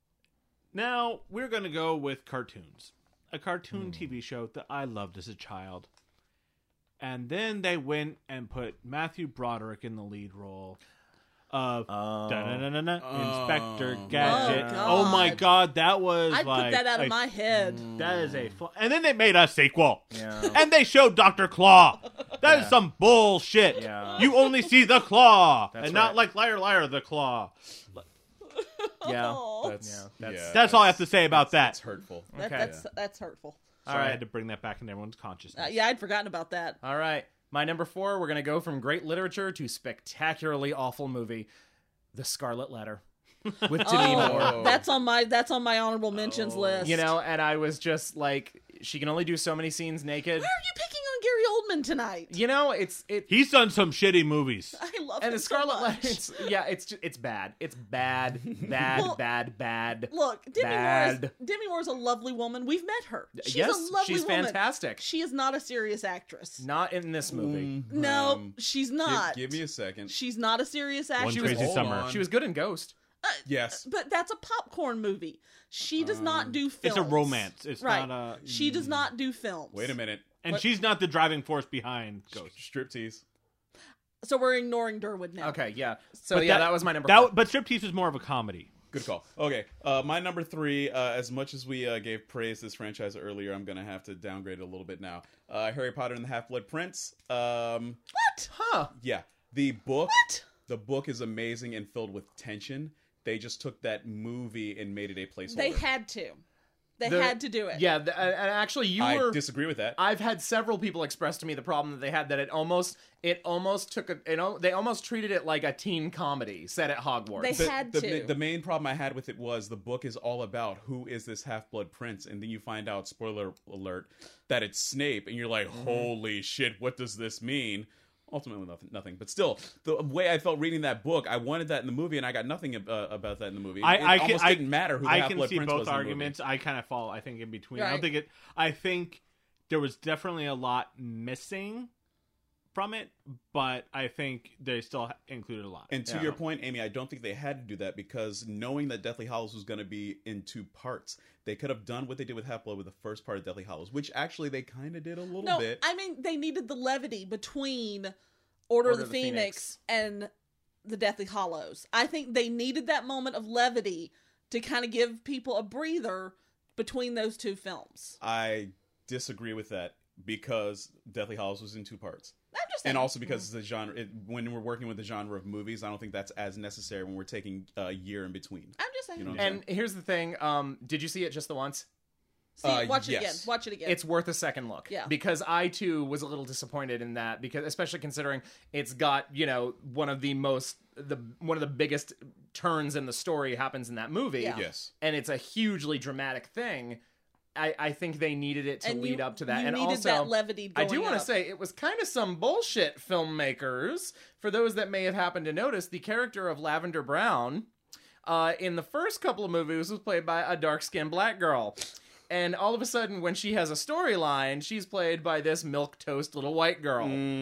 Now we're gonna go with cartoons, a cartoon Hmm. T V show that I loved as a child, and then they went and put Matthew Broderick in the lead role of Oh. da-na-na-na-na, Inspector Oh. Gadget. Oh, Oh, my God. god, that was I'd like put that out of a- my head. That is a fl- and then they made a sequel. Yeah. And they showed Doctor Claw. That is Yeah. some bullshit. Yeah. You only see the claw, That's and not right. like Liar Liar the Claw. Yeah. Oh. That's, Yeah, yeah, that's- That's all I have to say about that. It's hurtful. That, Okay. That's that's hurtful. So All I right. had to bring that back into everyone's consciousness. Uh, yeah, I'd forgotten about that. All right. My number four, we're going to go from great literature to spectacularly awful movie, The Scarlet Letter with Demi Moore. Oh. That's on my that's on my honorable mentions Oh. list. You know, and I was just like, she can only do so many scenes naked. why are you picking on Gary Oldman tonight? You know, it's it. He's done some shitty movies. I love And him the Scarlet so Letter, much. it's, yeah, it's just, it's bad. It's bad, bad, Well, bad, bad. Look, Demi Moore is Bad. Demi Moore's a lovely woman. We've met her. She's yes, a lovely she's woman. fantastic. She is not a serious actress. Not in this movie. Mm, No, um, she's give, not. give me a second. She's not a serious One actress. She was- crazy Hold summer. on. She was good in Ghost. Yes. But that's a popcorn movie. She does not Um, do It's films. a romance. It's right. not a. She does not do films. Wait a minute. And What- she's not the driving force behind Ghost. Striptease. So we're ignoring Derwood now. Okay, yeah. So But yeah, that- that, was my number That, four. but Striptease is more of a comedy. Good call. Okay, uh, my number three. Uh, as much as we uh, gave praise to this franchise earlier, I'm gonna have to downgrade it a little bit now. Uh, Harry Potter and the Half-Blood Prince. Um, What? Huh. yeah, the book. What? The book is amazing and filled with tension. They just took that movie and made it a placeholder. They had to. They The- had to do it. Yeah, the, and actually, you I were. disagree with that. I've had several people express to me the problem that they had that it almost it almost took a it, al- they almost treated it like a teen comedy set at Hogwarts. They the, had the, to. the main problem I had with it was the book is all about who is this half-blood prince, and then you find out, spoiler alert, that it's Snape, and you're like, Mm-hmm. holy shit, what does this mean? Ultimately, nothing, nothing. But still, the way I felt reading that book, I wanted that in the movie, and I got nothing uh, about that in the movie. I, it I can, almost I, didn't matter who the I half-blood can see prince both was in the movie. arguments. I kind of fall, I think, in between. I Right. don't think it. I think there was definitely a lot missing from it, but I think they still included a lot. And to Yeah. your point, Amy, I don't think they had to do that because knowing that Deathly Hallows was going to be in two parts, they could have done what they did with Half-Blood with the first part of Deathly Hallows, which actually they kind of did a little no, bit. I mean they needed the levity between Order, of the, Phoenix, and the Deathly Hallows. I think they needed that moment of levity to kind of give people a breather between those two films. I disagree with that because Deathly Hallows was in two parts. I'm just saying. And also because it's a genre, it, when we're working with the genre of movies, I don't think that's as necessary when we're taking a year in between. I'm just saying. You know what And here's the thing: um, did you see it just the once? See, Uh, watch it yes. again. Watch it again. It's worth a second look. Yeah. Because I too was a little disappointed in that, because especially considering it's got, you know, one of the most the one of the biggest turns in the story happens in that movie. Yeah. Yes. And it's a hugely dramatic thing. I, I think they needed it to And lead you- up to that. you and needed also that levity I going do want to up. say it was kind of some bullshit, filmmakers. For those that may have happened to notice, the character of Lavender Brown uh, in the first couple of movies was played by a dark-skinned black girl. And all of a sudden, when she has a storyline, she's played by this milquetoast little white girl.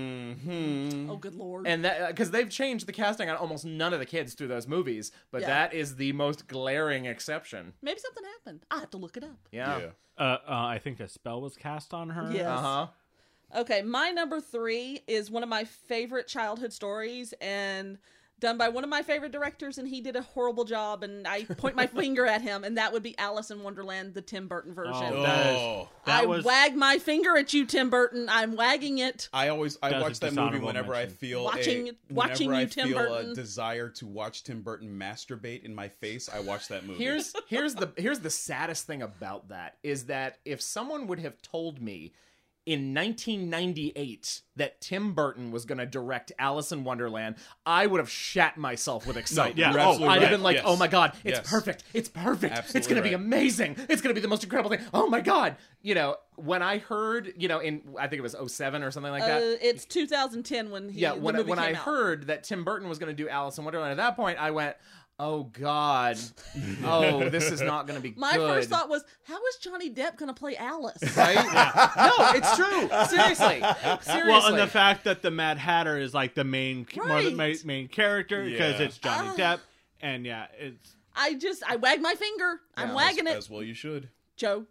Mm-hmm. Oh, good lord. And that, because they've changed the casting on almost none of the kids through those movies, but Yeah. that is the most glaring exception. Maybe something happened. I have to look it up. Yeah. Yeah. Uh, uh, I think a spell was cast on her. Yes. Uh huh. Okay, my number three is one of my favorite childhood stories and done by one of my favorite directors, and he did a horrible job, and I point my finger at him, and that would be Alice in Wonderland, the Tim Burton version. Oh, that is- Oh. that I was wag my finger at you, Tim Burton. I'm wagging it. I always I That's watch a that movie dishonorable whenever I mention. feel Watching- a, watching whenever you, I Tim feel Burton. a desire to watch Tim Burton masturbate in my face. I watch that movie. Here's here's the here's the saddest thing about that is that if someone would have told me in nineteen ninety-eight that Tim Burton was going to direct Alice in Wonderland, I would have shat myself with excitement. yeah, You're oh, absolutely I'd have right. been like, Yes. "Oh my god, it's Yes. perfect! It's perfect! it's Absolutely going to be right. amazing! It's going to be the most incredible thing! Oh my god!" You know, when I heard, you know, in I think it was oh seven or something like Uh, that. it's two thousand ten when he, Yeah, the when movie when I came out. heard that Tim Burton was going to do Alice in Wonderland, at that point I went, "Oh God, oh this is not going to be My good." first thought was, how is Johnny Depp going to play Alice? Right? No, it's true. Seriously, seriously. Well, and the fact that the Mad Hatter is like the main one of the Right. main, main character because Yeah. it's Johnny Ah. Depp, and yeah, it's I just, I wag my finger. I'm Yeah. wagging it. as well you should. Joe.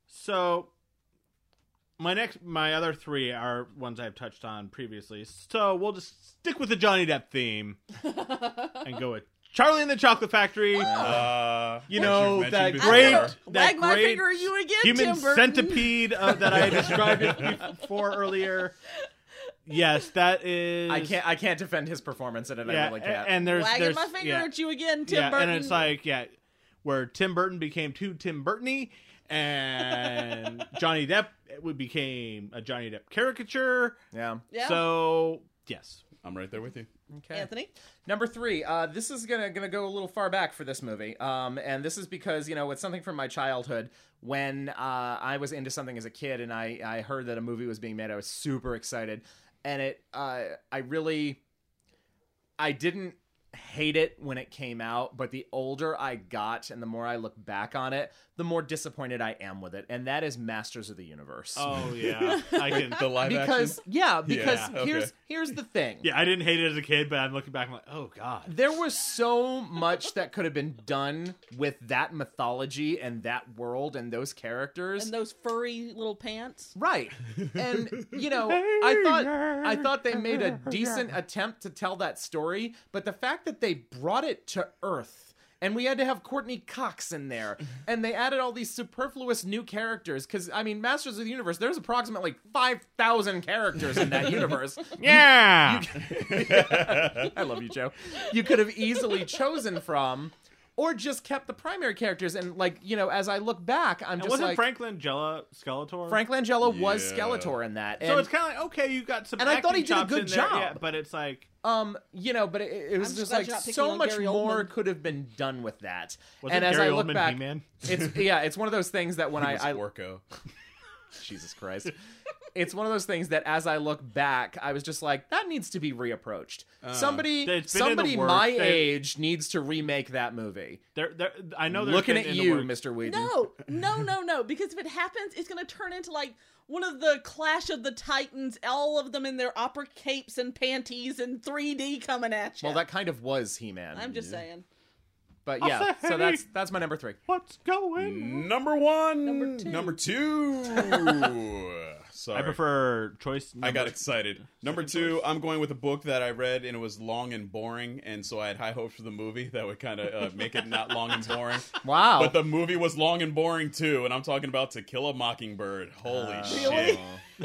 so. My next, my other three are ones I've touched on previously, so we'll just stick with the Johnny Depp theme and go with Charlie and the Chocolate Factory. Uh, You as know, you've mentioned that before. great, I'm gonna that wag my great finger at you again, human Tim Burton. centipede uh, that I described it before earlier. Yes, that is. I can't I can't defend his performance in it. Yeah, I really can't. and there's, Wagging there's my finger yeah, at you again, Tim yeah, Burton. and it's like yeah, where Tim Burton became too Tim Burton-y, and Johnny Depp would became a Johnny Depp caricature. yeah. yeah. So yes, I'm right there with you. Okay. Anthony. Number three. Uh, this is gonna gonna go a little far back for this movie. Um, and this is because you know it's something from my childhood. When uh, I was into something as a kid, and I I heard that a movie was being made, I was super excited, and it uh, I really I didn't hate it when it came out, but the older I got and the more I look back on it, the more disappointed I am with it, and that is Masters of the Universe. oh yeah, I can. The live because action. yeah, because Yeah, okay. here's here's the thing. Yeah, I didn't hate it as a kid, but I'm looking back, I'm like, oh god. There was so much that could have been done with that mythology and that world and those characters. And those furry little pants. Right. And you know, I thought I thought they made a decent attempt to tell that story, but the fact that they brought it to Earth and we had to have Courtney Cox in there, and they added all these superfluous new characters. Because, I mean, Masters of the Universe, there's approximately five thousand characters in that universe. Yeah. I love you, Joe. You could have easily chosen from, or just kept the primary characters. And, like, you know, as I look back, I'm And just wasn't like... Frank Langella Skeletor? Frank Langella was Yeah. Skeletor in that. And, So it's kind of like, okay, you got some And I thought he acting did a chops good in there, job. yeah, but it's like, um, you know, but it, it was I'm just glad like you're not picking so on much Gary more Oldman. could have been done with that. was and it as Gary I look Oldman, back, He-Man? it's yeah, it's one of those things that when He I, was I Orko. Jesus Christ. It's one of those things that as I look back, I was just like, that needs to be reapproached. somebody It's been in the somebody works. my They- age needs to remake that movie. There, there, I know. there's Looking been at in the you, works- Mister Whedon. No, no, no, no. Because if it happens, it's going to turn into like one of the Clash of the Titans, all of them in their opera capes and panties and three D coming at you. Well, that kind of was He-Man. I'm just saying. But I'll yeah, say- so that's that's my number three. What's going on? Number one. Number two. Number two. sorry. I prefer choice. I got number- excited. Number two, I'm going with a book that I read and it was long and boring, and so I had high hopes for the movie that would kind of uh, make it not long and boring. Wow. But the movie was long and boring too, and I'm talking about To Kill a Mockingbird. Holy Uh, shit! Really?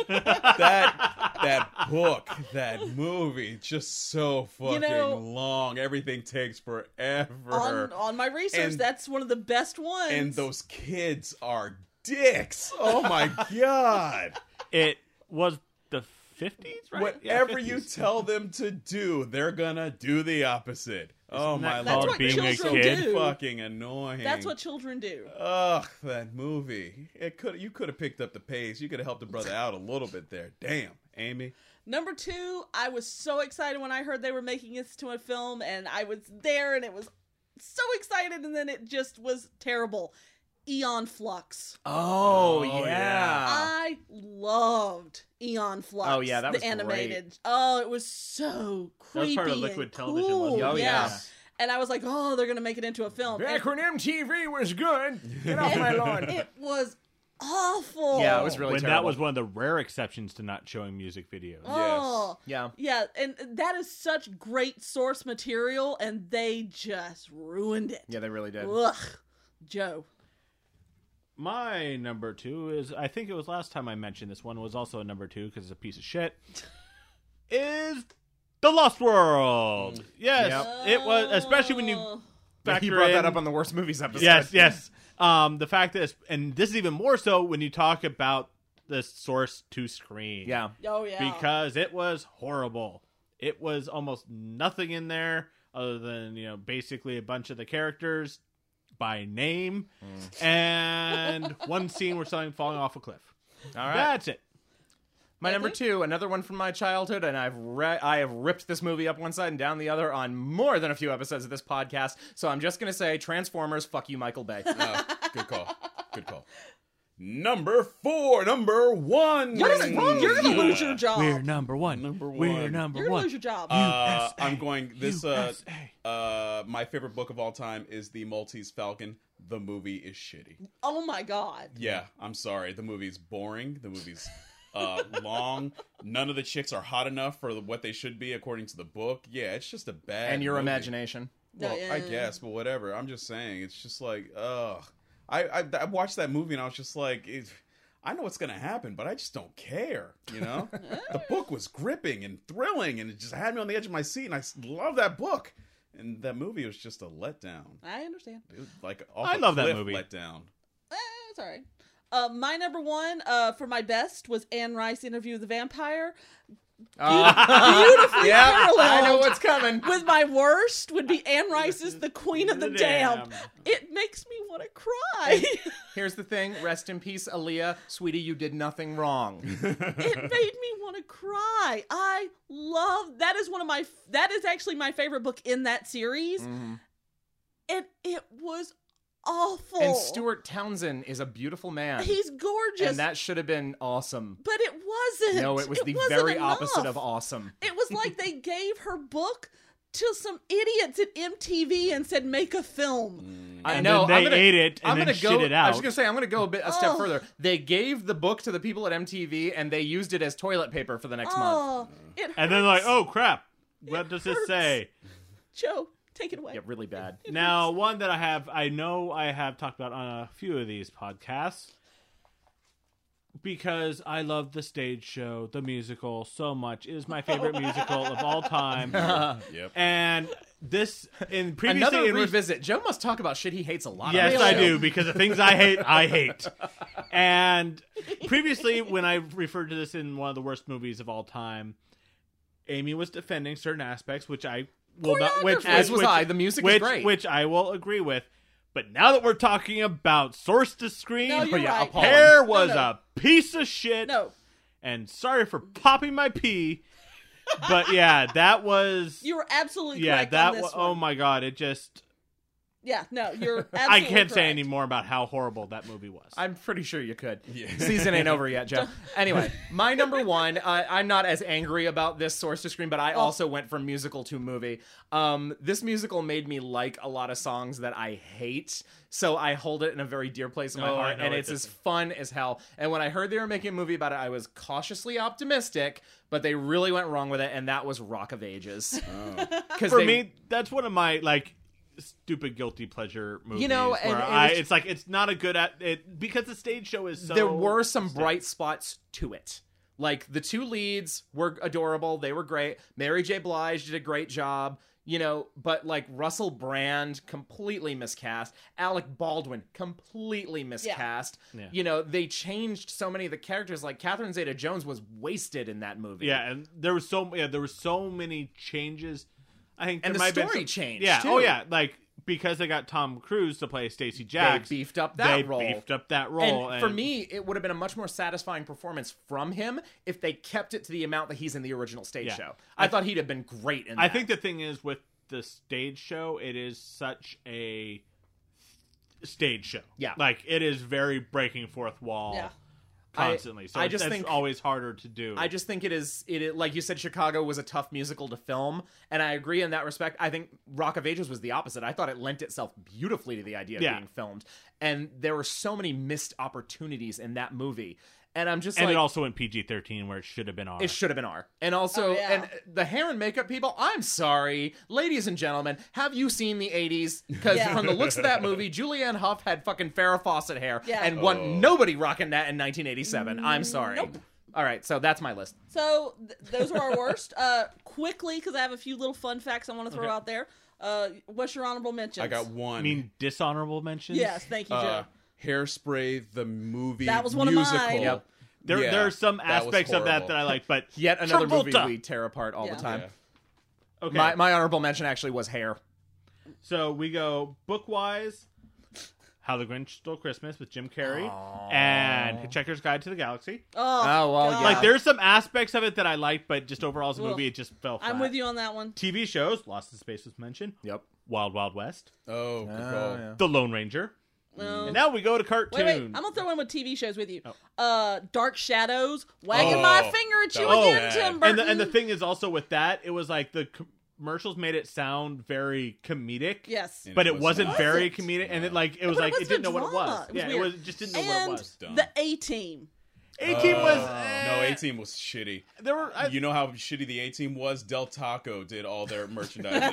that that book, that movie, just so fucking You know- long. Everything takes forever. On on my research, And- that's one of the best ones. and those kids are dicks. Oh my god. It was the fifties, right? Whatever Yeah, you fifties. tell them to do, they're gonna do the opposite. Oh Isn't my that That's lord, what being a children kid? do. fucking annoying. That's what children do. Ugh, that movie. It could you could have picked up the pace. You could have helped the brother out a little bit there. Damn, Amy. Number two, I was so excited when I heard they were making this to a film, and I was there, and it was so excited, and then it just was terrible. Eon Flux. Oh, Oh, yeah. yeah. I loved Eon Flux. Oh, yeah, that was the animated. Oh, it was so That was creepy. part of Liquid and Television, cool. wasn't it? Oh, yeah. And I was like, oh, they're gonna make it into a film. Back And when M T V was good. Get off my lawn. it was awful. Yeah, it was really when that terrible. was one of the rare exceptions to not showing music videos. Oh, Yeah. yeah, and that is such great source material, and they just ruined it. Yeah, they really did. Ugh, Joe. My number two is, I think it was last time I mentioned this one was also a number two because it's a piece of shit, is The Lost World. Yes, Yep. it was, especially when you Oh. factor He brought in, that up on the worst movies episode. yes, yes. Um, the fact that, it's, and this is even more so when you talk about the source to screen. Yeah. Oh yeah. Because it was horrible. It was almost nothing in there other than, you know, basically a bunch of the characters by name and one scene where something falling off a cliff. All right. That's it. My number Anthony? two, another one from my childhood, and I've re- I have ripped this movie up one side and down the other on more than a few episodes of this podcast. So I'm just gonna say, Transformers, fuck you, Michael Bay. Oh, good call. Good call. Number four, number one. You're gonna, you're gonna lose your job. We're number one. Number We're one. number You're gonna one. lose your job. Uh, U S A. I'm going this uh U S A. uh my favorite book of all time is The Maltese Falcon. The movie is shitty. oh my god. Yeah, I'm sorry. The movie's boring. The movie's uh long. None of the chicks are hot enough for what they should be according to the book. Yeah, it's just a bad And your movie. imagination. Well, Yeah. I guess, but whatever. I'm just saying, it's just like, ugh. I, I I watched that movie and I was just like, it, I know what's gonna happen, but I just don't care. You know, the book was gripping and thrilling, and it just had me on the edge of my seat. And I s- love that book, and that movie was just a letdown. I understand. It was like off I a love that cliff movie. letdown. Eh, it's all right. Uh, my number one uh, for my best was Anne Rice Interview with the Vampire. Beautifully Yeah, paralleled. I know what's coming. With my worst would be Anne Rice's The Queen of the, The Damned. Damned. It makes me want to cry. Here's the thing. Rest in peace, Aaliyah. Sweetie, you did nothing wrong. It made me want to cry. I love that is one of my that is actually my favorite book in that series. Mhm. And it was awful. And Stuart Townsend is a beautiful man. He's gorgeous. And that should have been awesome. but it wasn't. No, it was the wasn't very enough. opposite of awesome. It was like they gave her book to some idiots at M T V and said, make a film. I And know. then they I'm gonna, ate it and I'm then gonna shit go, it I was out. gonna say I'm gonna go a bit a step Oh. further. They gave the book to the people at M T V and they used it as toilet paper for the next month. Oh, it hurts. And then like, oh crap, what It does it hurts. say? Joe, take it away. Yeah, really bad. Now, one that I have, I know I have talked about on a few of these podcasts because I love the stage show, the musical, so much. It is my favorite musical of all time. Yep. And this, in previously, Another in re- revisit. Joe must talk about shit he hates a lot. yes, on this I show. do, because the things I hate, I hate. And previously, when I referred to this in one of the worst movies of all time, Amy was defending certain aspects, which I will not. Which, As which- was I. The music which, is great. which I will agree with. But now that we're talking about source to screen, No, you're yeah, right. appalling. Hair was No, no. a piece of shit. No, And sorry for popping my pee. But yeah, that was you were absolutely yeah, correct that on this was one. oh my god, it just Yeah, no, you're I absolutely can't say correct. any more about how horrible that movie was. I'm pretty sure you could. Yeah. Season ain't over yet, Joe. Anyway, my number one, uh, I'm not as angry about this source to screen, but I Oh. also went from musical to movie. Um, this musical made me like a lot of songs that I hate, so I hold it in a very dear place in my Oh, I heart, know and it it's as doesn't. fun as hell. And when I heard they were making a movie about it, I was cautiously optimistic, but they really went wrong with it, and that was Rock of Ages. Oh. Because For me, that's one of my like stupid guilty pleasure movies. You know, and- where and I, it's- it's like it's not a good at it because the stage show is so. there were some bright spots to it. Like the two leads were adorable, they were great. Mary J. Blige did a great job, you know, but like Russell Brand completely miscast, Alec Baldwin completely miscast. Yeah. You know, they changed so many of the characters. Like Catherine Zeta-Jones was wasted in that movie. Yeah, and there was so yeah there were so many changes. I think And there the might have been story some- changed, Yeah. too. Oh yeah, like because they got Tom Cruise to play Stacey Jacks, They beefed up that they role. beefed up that role. And, for me, it would have been a much more satisfying performance from him if they kept it to the amount that he's in the original stage Yeah. show. I, thought he'd have been great in that. I think the thing is with the stage show, it is such a stage show. Yeah. like it is very breaking fourth wall Yeah. constantly. so I it's- just that's think- always harder to do. I just think it is it is- like you said, Chicago was a tough musical to film, and I agree in that respect. I think Rock of Ages was the opposite. I thought it lent itself beautifully to the idea of Yeah. being filmed, and there were so many missed opportunities in that movie. And I'm just and like, it also went P G thirteen where it should have been R. it should have been R. And also, Oh, yeah. and the hair and makeup people, I'm sorry. Ladies and gentlemen, have you seen the eighties? Because Yeah. from the looks of that movie, Julianne Hough had fucking Farrah Fawcett hair, Yeah. and wasn't Oh. nobody rocking that in nineteen eighty-seven. I'm sorry. Nope. All right, so that's my list. So th- those are our worst. Uh, quickly, because I have a few little fun facts I want to throw Okay. out there. Uh, what's your honorable mentions? I got one. I mean, dishonorable mentions. Yes, thank you, Joe. uh, Hairspray, the movie. That was one of musical. mine. Yep. there Yeah, there are some that was aspects of that horrible. that I like, but Yet another movie Travolta. we tear apart all Yeah. the time. Yeah. Okay, My, my honorable mention actually was hair. so we go book wise. How the Grinch Stole Christmas with Jim Carrey and Hitchhiker's Guide to the Galaxy. Oh, Oh, well, God. yeah. Like there's some aspects of it that I like, but just overall as a Ugh. movie, it just fell flat. I'm with you on that one. T V shows, Lost in Space was mentioned. Yep. Wild Wild West, Oh, good Oh, call. yeah. The Lone Ranger, No. and now we go to Wait, cartoons. wait. I'm gonna throw in with T V shows with you. Oh. Uh, Dark Shadows, wagging Oh, my finger at you that was again, bad. Tim and Burton. the, and the thing is also with that, it was like the commercials made it sound very comedic. yes, And But it was wasn't not. very Wasn't. comedic, and it No. like it was But it like it wasn't didn't know a what it drama. was. It was yeah, it weird. was just didn't know what and it was. Dumb. the A Team. A Team was Oh. eh, No, A Team was shitty. There were I, You know how shitty the A Team was? Del Taco did all their merchandising.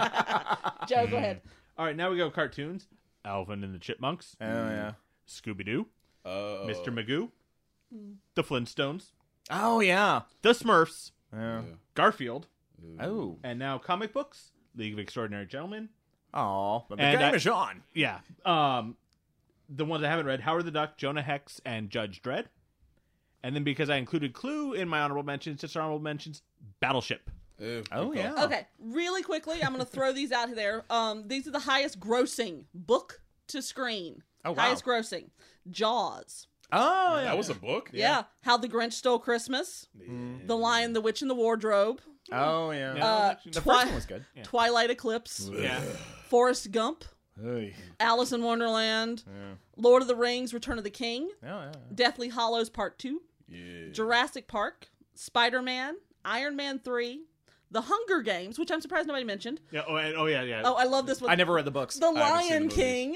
Joe, go ahead. all right. Now we go cartoons. Alvin and the Chipmunks, Oh, yeah. Scooby Doo, Oh. Mister Magoo, the Flintstones, Oh, yeah. the Smurfs, Yeah. Garfield, Oh. and now comic books. League of Extraordinary Gentlemen. Oh. But the And game I- is on. Yeah. Um, the ones I haven't read: Howard the Duck, Jonah Hex, and Judge Dredd. And then because I included Clue in my honorable mentions, just honorable mentions, Battleship. Ew, good Oh, call. yeah. Okay, really quickly, I'm going to throw these out there. Um, these are the highest grossing book to screen. Oh, wow. Highest grossing. Jaws. Oh, yeah. That was a book? Yeah. How the Grinch Stole Christmas. The Lion, the Witch, and the Wardrobe. Oh, yeah. Yeah. Uh, The Twi- first one was good. Yeah. Twilight Eclipse. Yeah. Forrest Gump. Hey. Alice in Wonderland. Yeah. Lord of the Rings, Return of the King. Oh, yeah. Deathly Hollows Part two. Yeah. Jurassic Park. Spider-Man. Iron Man three. The Hunger Games, which I'm surprised nobody mentioned. Yeah. Oh, and, oh yeah. Yeah. Oh, I love this one. I never read the books. The haven't seen the Lion movies. King.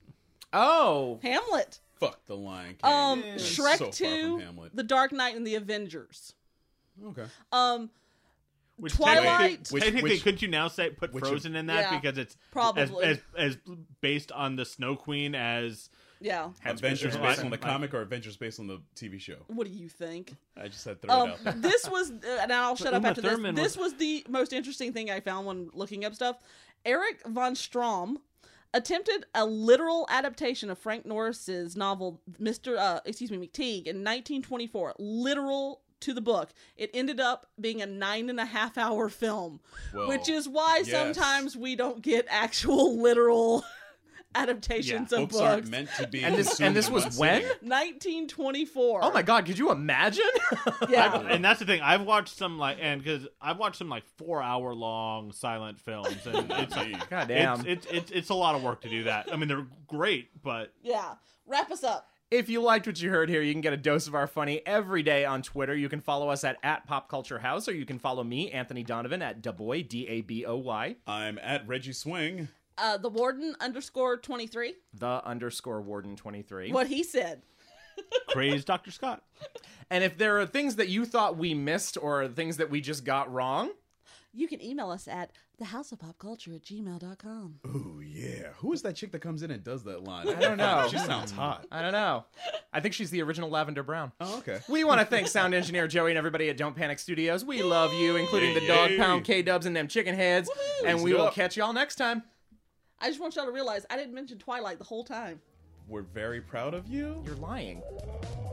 Oh. Hamlet. Fuck the Lion King. Um, It's Shrek so far two, from Hamlet. The Dark Knight, and the Avengers. Okay. Um, Which Twilight- Technically, Which- technically which- couldn't you now say put which- Frozen in that Yeah, because it's probably. as, as as based on the Snow Queen as yeah. Adventures Christmas based Life. on the comic or Adventures based on the T V show? What do you think? I just had to throw Um, it out there. this was, uh, and I'll shut up Uma after this. Thurman This was- was the most interesting thing I found when looking up stuff. Eric von Strom attempted a literal adaptation of Frank Norris's novel, Mister Uh, excuse me, McTeague, in nineteen twenty-four. Literal to the book. It ended up being a nine and a half hour film, Well, which is why yes. sometimes we don't get actual literal adaptations Yeah. of Books books. aren't meant to be. And this and consumed this in was one when? sitting. nineteen twenty-four. Oh my god, could you imagine? Yeah. And that's the thing. I've watched some like, and because I've watched some like four hour long silent films, and it's like, God damn. it's, it's it's it's a lot of work to do that. I mean, they're great, but Yeah. Wrap us up. If you liked what you heard here, you can get a dose of our funny every day on Twitter. You can follow us at, at Pop Culture House, or you can follow me, Anthony Donovan, at Daboy, D A B O Y, I'm at Reggie Swing. Uh, the warden underscore twenty-three. the underscore warden twenty-three. What he said. praise Doctor Scott. And if there are things that you thought we missed or things that we just got wrong, You can email us at thehouseofpopculture at gmail dot com. Ooh, yeah. Who is that chick that comes in and does that line? I don't know. She sounds hot. I don't know. I think she's the original Lavender Brown. Oh, okay. We want to thank sound engineer Joey and everybody at Don't Panic Studios. We love you, including the dog Yay. pound K-dubs and them chicken heads. And we Raise it will up. catch y'all next time. I just want y'all to realize I didn't mention Twilight the whole time. We're very proud of you. You're lying.